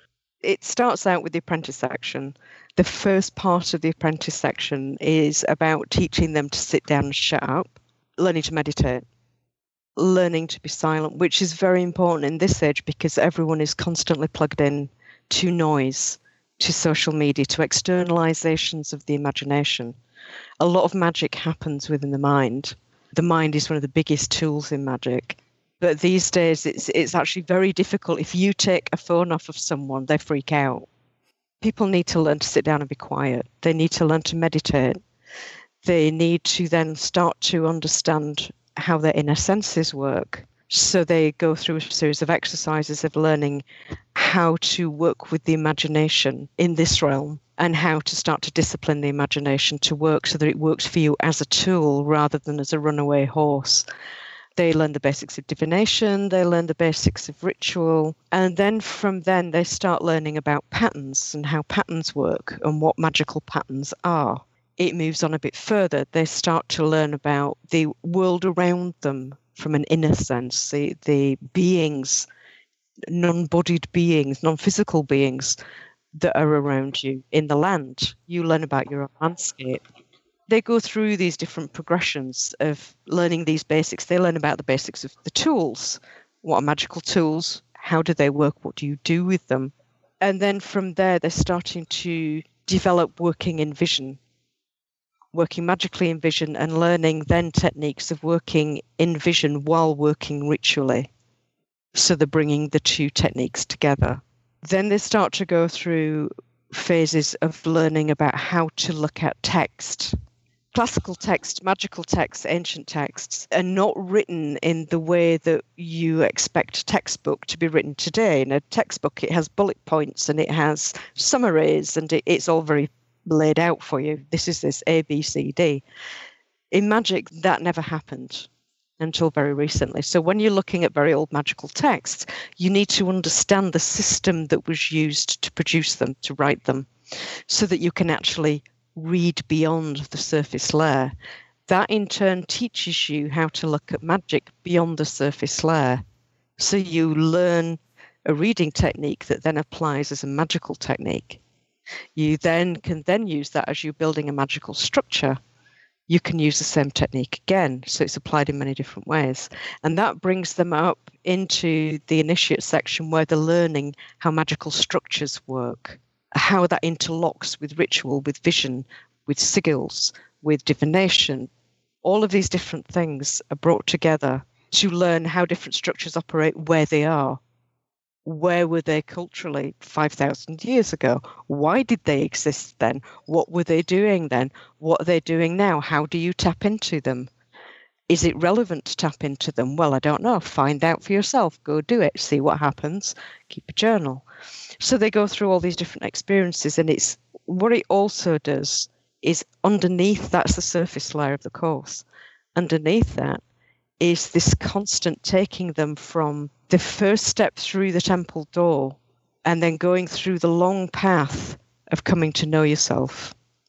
It starts out with the apprentice section. The first part of the apprentice section is about teaching them to sit down and shut up, learning to meditate, learning to be silent, which is very important in this age because everyone is constantly plugged in to noise, to social media, to externalizations of the imagination. A lot of magic happens within the mind. The mind is one of the biggest tools in magic. But these days, it's it's actually very difficult. If you take a phone off of someone, they freak out. People need to learn to sit down and be quiet. They need to learn to meditate. They need to then start to understand how their inner senses work. So they go through a series of exercises of learning how to work with the imagination in this realm and how to start to discipline the imagination to work so that it works for you as a tool rather than as a runaway horse. They learn the basics of divination, they learn the basics of ritual, and then from then they start learning about patterns and how patterns work and what magical patterns are. It moves on a bit further. They start to learn about the world around them from an inner sense, the, the beings, non-bodied beings, non-physical beings that are around you in the land. You learn about your own landscape. They go through these different progressions of learning these basics. They learn about the basics of the tools. What are magical tools? How do they work? What do you do with them? And then from there, they're starting to develop working in vision. Working magically in vision and learning then techniques of working in vision while working ritually. So they're bringing the two techniques together. Then they start to go through phases of learning about how to look at text. Classical text, magical texts, ancient texts are not written in the way that you expect a textbook to be written today. In a textbook, it has bullet points and it has summaries and it, it's all very laid out for you. This is this A, B, C, D. In magic, that never happened until very recently. So when you're looking at very old magical texts, you need to understand the system that was used to produce them, to write them, so that you can actually read beyond the surface layer. That in turn teaches you how to look at magic beyond the surface layer. So you learn a reading technique that then applies as a magical technique. You then can then use that as you're building a magical structure. You can use the same technique again. So it's applied in many different ways. And that brings them up into the initiate section where they're learning how magical structures work, how that interlocks with ritual, with vision, with sigils, with divination. All of these different things are brought together to learn how different structures operate where they are. Where were they culturally five thousand years ago? Why did they exist then? What were they doing then? What are they doing now? How do you tap into them? Is it relevant to tap into them? Well, I don't know. Find out for yourself. Go do it. See what happens. Keep a journal. So they go through all these different experiences, and it's what it also does is underneath, that's the surface layer of the course. Underneath that is this constant taking them from the first step through the temple door and then going through the long path of coming to know yourself.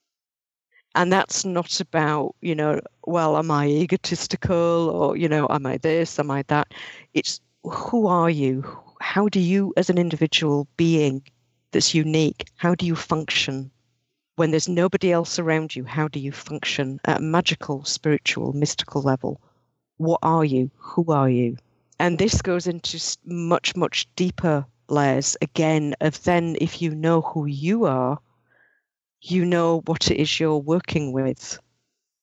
And that's not about, you know, well, am I egotistical or, you know, am I this, am I that? It's who are you? How do you, as an individual being that's unique, how do you function? When there's nobody else around you, how do you function at a magical, spiritual, mystical level? What are you? Who are you? And this goes into much, much deeper layers, again, of then if you know who you are, you know what it is you're working with.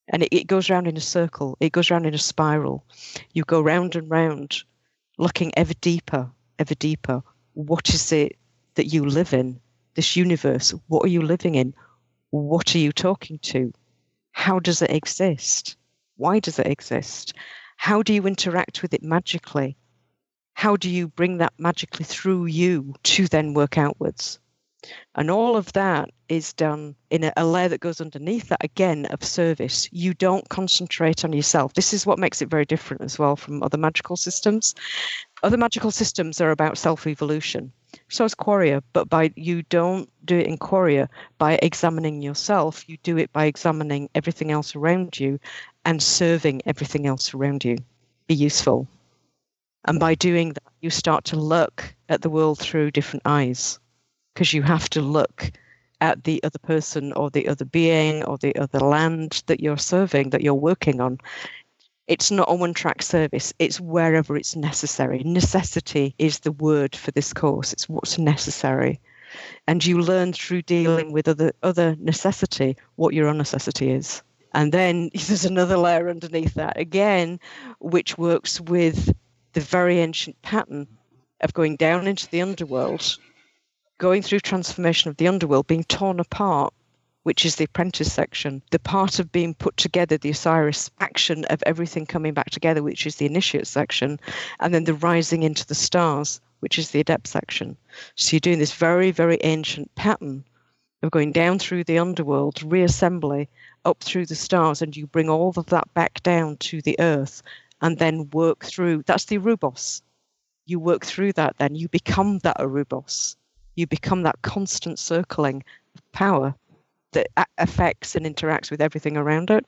And it, it goes round in a circle. It goes round in a spiral. You go round and round, looking ever deeper, ever deeper. What is it that you live in? This universe, what are you living in? What are you talking to? How does it exist? Why does it exist? How do you interact with it magically? How do you bring that magically through you to then work outwards? And all of that is done in a, a layer that goes underneath that, again, of service. You don't concentrate on yourself. This is what makes it very different as well from other magical systems. Other magical systems are about self-evolution. So is Quaria, but by you don't do it in Quaria by examining yourself. You do it by examining everything else around you and serving everything else around you. Be useful. And by doing that, you start to look at the world through different eyes, because you have to look at the other person or the other being or the other land that you're serving, that you're working on. It's not a one-track service. It's wherever it's necessary. Necessity is the word for this course. It's what's necessary. And you learn through dealing with other, other necessity what your own necessity is. And then there's another layer underneath that, again, which works with the very ancient pattern of going down into the underworld, going through transformation of the underworld, being torn apart, which is the apprentice section, the part of being put together, the Osiris action of everything coming back together, which is the initiate section, and then the rising into the stars, which is the adept section. So you're doing this very, very ancient pattern of going down through the underworld, reassembly, up through the stars, and you bring all of that back down to the earth and then work through. That's the Arubos. You work through that then. You become that Arubos. You become that constant circling of power that affects and interacts with everything around it.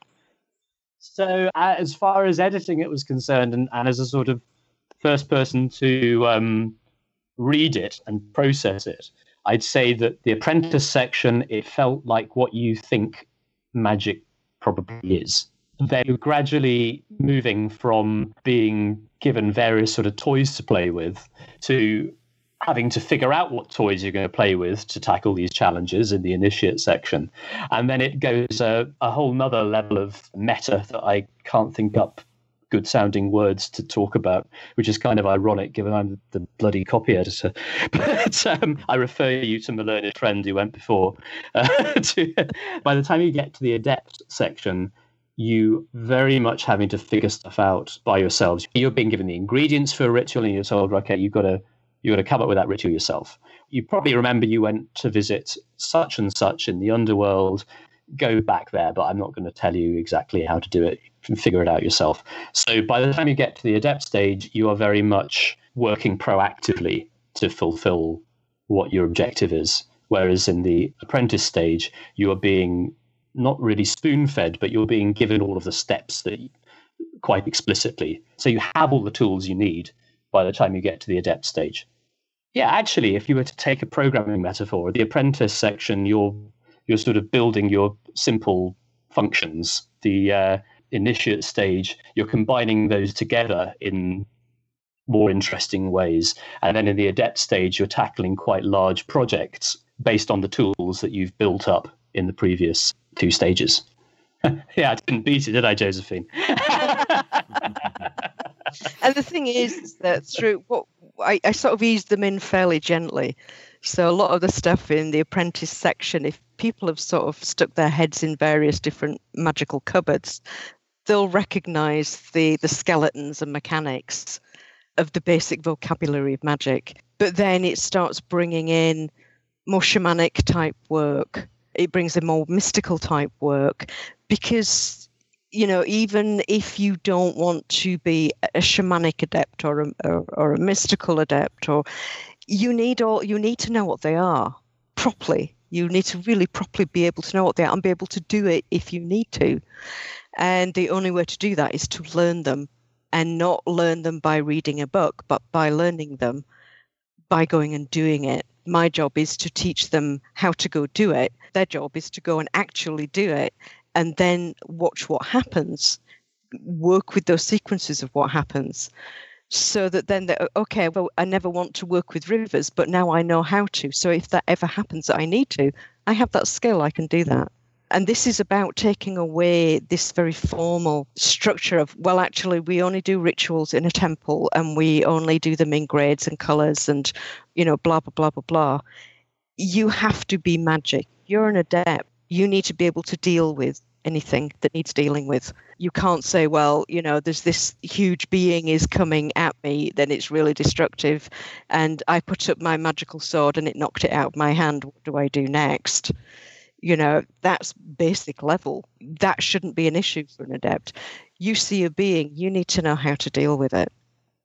So uh, as far as editing it was concerned, and, and as a sort of first person to um, read it and process it, I'd say that the apprentice section, it felt like what you think magic probably is. They're gradually moving from being given various sort of toys to play with to having to figure out what toys you're going to play with to tackle these challenges in the initiate section. And then it goes a, a whole nother level of meta that I can't think up good sounding words to talk about, which is kind of ironic given I'm the bloody copy editor. But um, I refer you to my learned friend who went before. Uh, to, by the time you get to the adept section, you very much having to figure stuff out by yourselves. You're being given the ingredients for a ritual and you're told, okay, you've got to you got to come up with that ritual yourself. You probably remember you went to visit such and such in the underworld. Go back there, but I'm not going to tell you exactly how to do it. You can figure it out yourself. So by the time you get to the adept stage, you are very much working proactively to fulfill what your objective is. Whereas in the apprentice stage, you are being not really spoon-fed, but you're being given all of the steps that you, quite explicitly. So you have all the tools you need by the time you get to the adept stage. Yeah, actually, if you were to take a programming metaphor, the apprentice section, you're you're sort of building your simple functions. The uh, initiate stage, you're combining those together in more interesting ways. And then in the adept stage, you're tackling quite large projects based on the tools that you've built up in the previous two stages. Yeah, I didn't beat it, did I, Josephine? And the thing is that through what I, I sort of eased them in fairly gently. So a lot of the stuff in the apprentice section, if people have sort of stuck their heads in various different magical cupboards, they'll recognize the, the skeletons and mechanics of the basic vocabulary of magic. But then it starts bringing in more shamanic type work. It brings in more mystical type work because, you know, even if you don't want to be a shamanic adept or a, or, or a mystical adept, or you need all you need to know what they are properly. You need to really properly be able to know what they are and be able to do it if you need to. And the only way to do that is to learn them, and not learn them by reading a book, but by learning them by going and doing it. My job is to teach them how to go do it. Their job is to go and actually do it, and then watch what happens, work with those sequences of what happens, so that then they're, okay, well, I never want to work with rivers, but now I know how to. So if that ever happens that I need to, I have that skill, I can do that. And this is about taking away this very formal structure of, well, actually, we only do rituals in a temple and we only do them in grades and colors and, you know, blah, blah, blah, blah, blah. You have to be magic. You're an adept. You need to be able to deal with anything that needs dealing with. You can't say, well, you know, there's this huge being is coming at me, then it's really destructive, and I put up my magical sword and it knocked it out of my hand. What do I do next? You know, that's basic level. That shouldn't be an issue for an adept. You see a being, you need to know how to deal with it.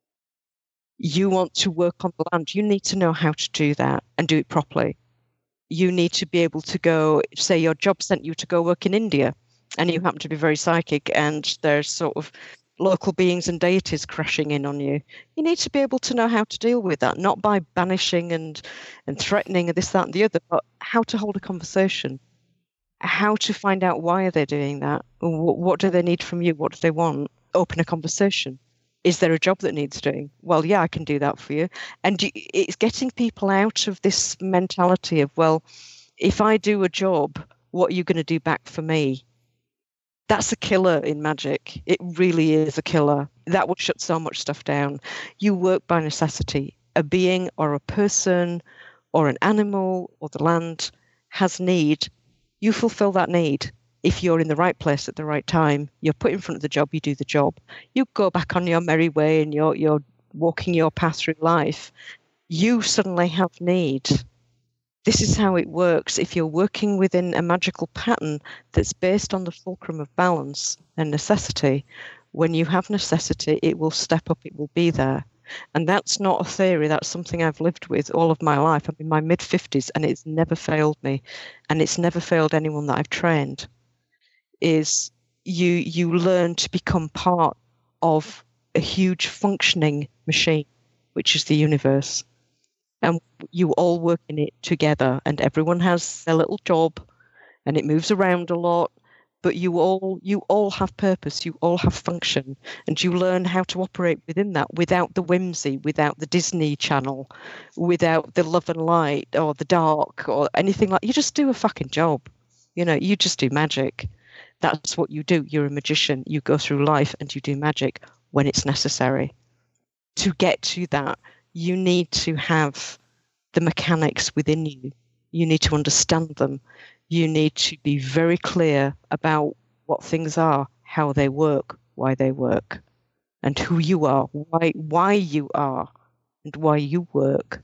You want to work on the land, you need to know how to do that and do it properly. You need to be able to go, say your job sent you to go work in India, and you happen to be very psychic and there's sort of local beings and deities crashing in on you. You need to be able to know how to deal with that, not by banishing and, and threatening and this, that, and the other, but how to hold a conversation, how to find out why are they doing that, what, what do they need from you, what do they want, open a conversation. Is there a job that needs doing? Well, yeah, I can do that for you. And it's getting people out of this mentality of, well, if I do a job, what are you going to do back for me? That's a killer in magic. It really is a killer. That will shut so much stuff down. You work by necessity. A being or a person or an animal or the land has need. You fulfill that need. If you're in the right place at the right time, you're put in front of the job, you do the job. You go back on your merry way and you're, you're walking your path through life. You suddenly have need. This is how it works. If you're working within a magical pattern that's based on the fulcrum of balance and necessity, when you have necessity, it will step up, it will be there. And that's not a theory. That's something I've lived with all of my life. I'm in my mid fifties and it's never failed me. And it's never failed anyone that I've trained. Is you you learn to become part of a huge functioning machine, which is the universe. And you all work in it together, and everyone has their little job, and it moves around a lot. But you all you all have purpose, you all have function, and you learn how to operate within that without the whimsy, without the Disney Channel, without the love and light or the dark or anything like. You just do a fucking job, you know. You just do magic. That's what you do. You're a magician. You go through life and you do magic when it's necessary. To get to that, you need to have the mechanics within you. You need to understand them. You need to be very clear about what things are, how they work, why they work, and who you are, why why you are, and why you work.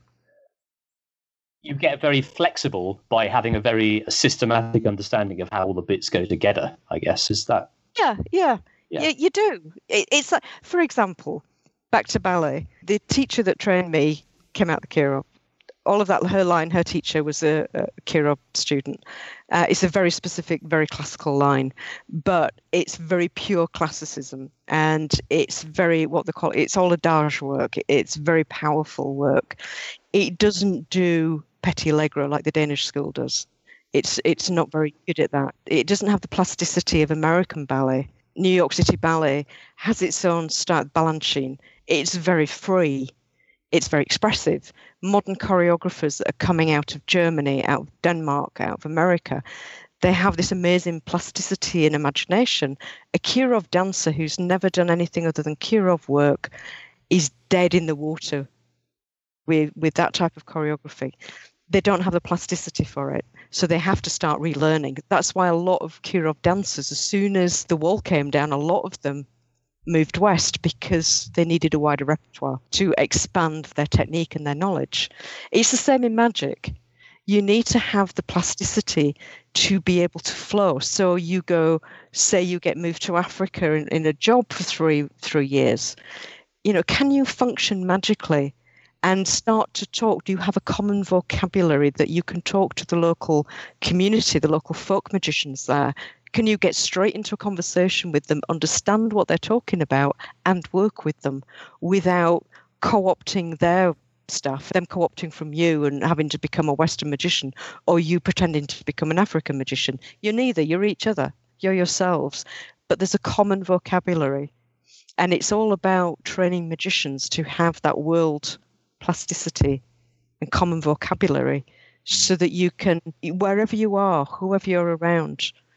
You get very flexible by having a very systematic understanding of how all the bits go together, I guess. Is that? Yeah, yeah, yeah. You, you do. It, it's like, for example, back to ballet. The teacher that trained me came out of Kirov. All of that, her line, her teacher was a, a Kirov student. Uh, it's a very specific, very classical line, but it's very pure classicism. And it's very, what they call it, it's all adage work. It's very powerful work. It doesn't do petit allegro like the Danish school does. It's it's not very good at that. It doesn't have the plasticity of American ballet. New York City Ballet has its own style, Balanchine. It's very free. It's very expressive. Modern choreographers that are coming out of Germany, out of Denmark, out of America, they have this amazing plasticity and imagination. A Kirov dancer who's never done anything other than Kirov work is dead in the water with, with that type of choreography. They don't have the plasticity for it. So they have to start relearning. That's why a lot of Kirov dancers, as soon as the wall came down, a lot of them moved west because they needed a wider repertoire to expand their technique and their knowledge. It's the same in magic. You need to have the plasticity to be able to flow. So you go, say you get moved to Africa in, in a job for three three years. You know, can you function magically and start to talk? Do you have a common vocabulary that you can talk to the local community, the local folk magicians there? Can you get straight into a conversation with them, understand what they're talking about, and work with them without co-opting their stuff, them co-opting from you and having to become a Western magician, or you pretending to become an African magician? You're neither. You're each other. You're yourselves. But there's a common vocabulary. And it's all about training magicians to have that world plasticity and common vocabulary so that you can, wherever you are, whoever you're around,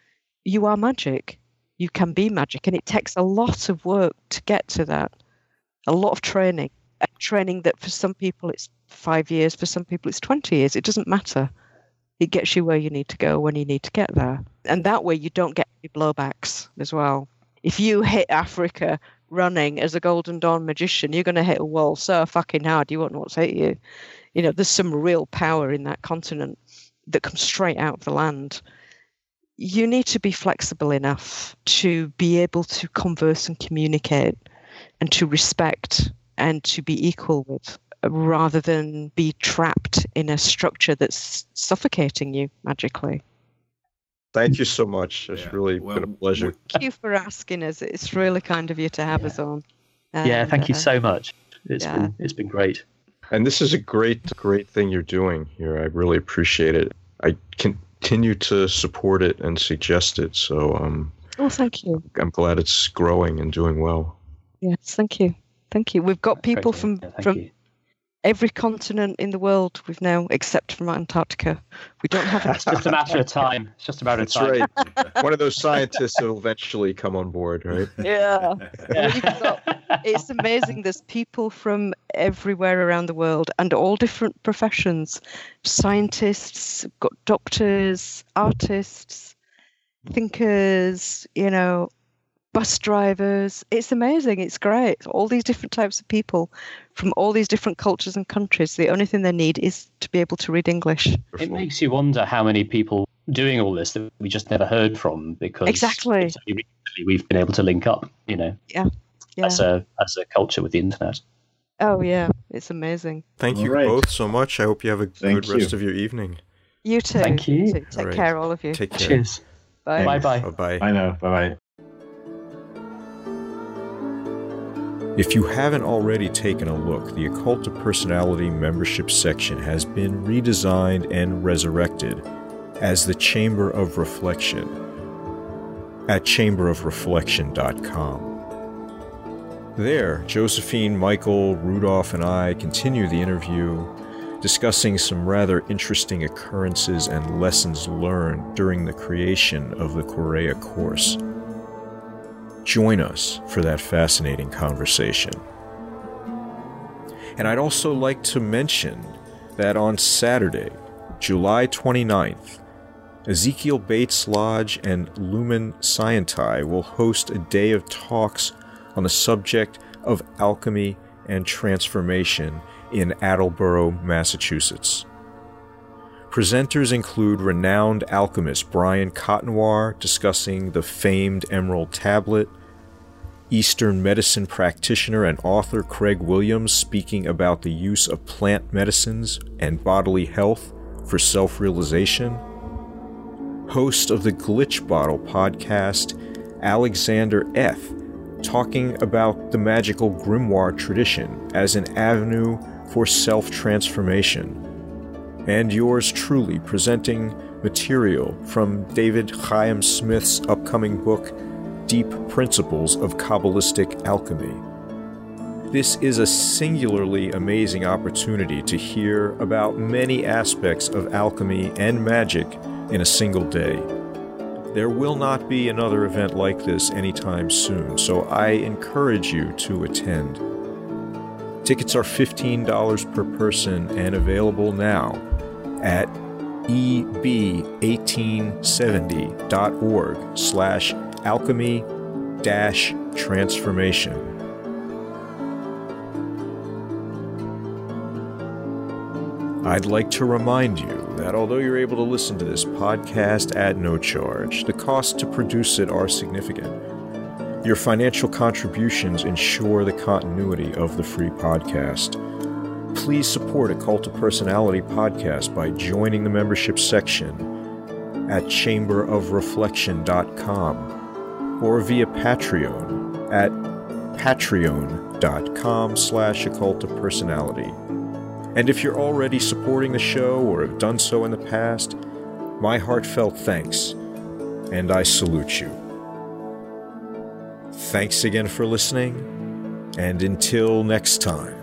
you are magic. You can be magic. And it takes a lot of work to get to that. A lot of training. A training that for some people it's five years, for some people it's twenty years. It doesn't matter. It gets you where you need to go when you need to get there. And that way you don't get any blowbacks as well. If you hit Africa running as a Golden Dawn magician, you're going to hit a wall so fucking hard you won't know what's hit you. You know, there's some real power in that continent that comes straight out of the land. You need to be flexible enough to be able to converse and communicate and to respect and to be equal with, rather than be trapped in a structure that's suffocating you magically. Thank you so much. It's Yeah. really Well, been a pleasure. Thank you for asking us. It's really kind of you to have Yeah. us on. Yeah, And, thank you uh, so much. It's yeah. been it's been great. And this is a great, great thing you're doing here. I really appreciate it. I continue to support it and suggest it. So um, Oh, thank you. I'm glad it's growing and doing well. Yes, thank you. Thank you. We've got people Great. from, Yeah, thank from you. every continent in the world we've now, except from Antarctica. We don't have It's just a matter of time. It's just a matter of That's time. right. One of those scientists will eventually come on board, right? Yeah. Yeah. We've got, it's amazing. There's people from everywhere around the world and all different professions. Scientists, got doctors, artists, thinkers, you know, bus drivers. It's amazing. It's great. All these different types of people from all these different cultures and countries. The only thing they need is to be able to read English. It makes you wonder how many people doing all this that we just never heard from, because Exactly. it's only recently we've been able to link up, you know, Yeah. as a as a culture with the internet. Oh, yeah. It's amazing. Thank All you right. both so much. I hope you have a Thank good rest you. of your evening. You too. Thank you. too. Take All right. care, all of you. Take care. Cheers. Bye. Bye bye. Bye-bye. Bye now. Bye bye. If you haven't already taken a look, the Occult of Personality membership section has been redesigned and resurrected as the Chamber of Reflection at chamber of reflection dot com. There, Josephine, Michael, Rudolph, and I continue the interview, discussing some rather interesting occurrences and lessons learned during the creation of the Quria course. Join us for that fascinating conversation. And I'd also like to mention that on Saturday, July twenty-ninth, Ezekiel Bates Lodge and Lumen Scienti will host a day of talks on the subject of alchemy and transformation in Attleboro, Massachusetts. Presenters include renowned alchemist Brian Cotnoir discussing the famed Emerald Tablet, Eastern medicine practitioner and author Craig Williams speaking about the use of plant medicines and bodily health for self-realization, host of the Glitch Bottle podcast Alexander F. talking about the magical grimoire tradition as an avenue for self-transformation, and yours truly presenting material from David Chaim Smith's upcoming book, Deep Principles of Kabbalistic Alchemy. This is a singularly amazing opportunity to hear about many aspects of alchemy and magic in a single day. There will not be another event like this anytime soon, so I encourage you to attend. Tickets are fifteen dollars per person and available now at e b eighteen seventy dot org slash alchemy dash transformation. I'd like to remind you that although you're able to listen to this podcast at no charge, the costs to produce it are significant. Your financial contributions ensure the continuity of the free podcast. Please support Occult of Personality podcast by joining the membership section at chamber of reflection dot com or via Patreon at patreon dot com slash occult of personality. And if you're already supporting the show or have done so in the past, my heartfelt thanks, and I salute you. Thanks again for listening, and until next time.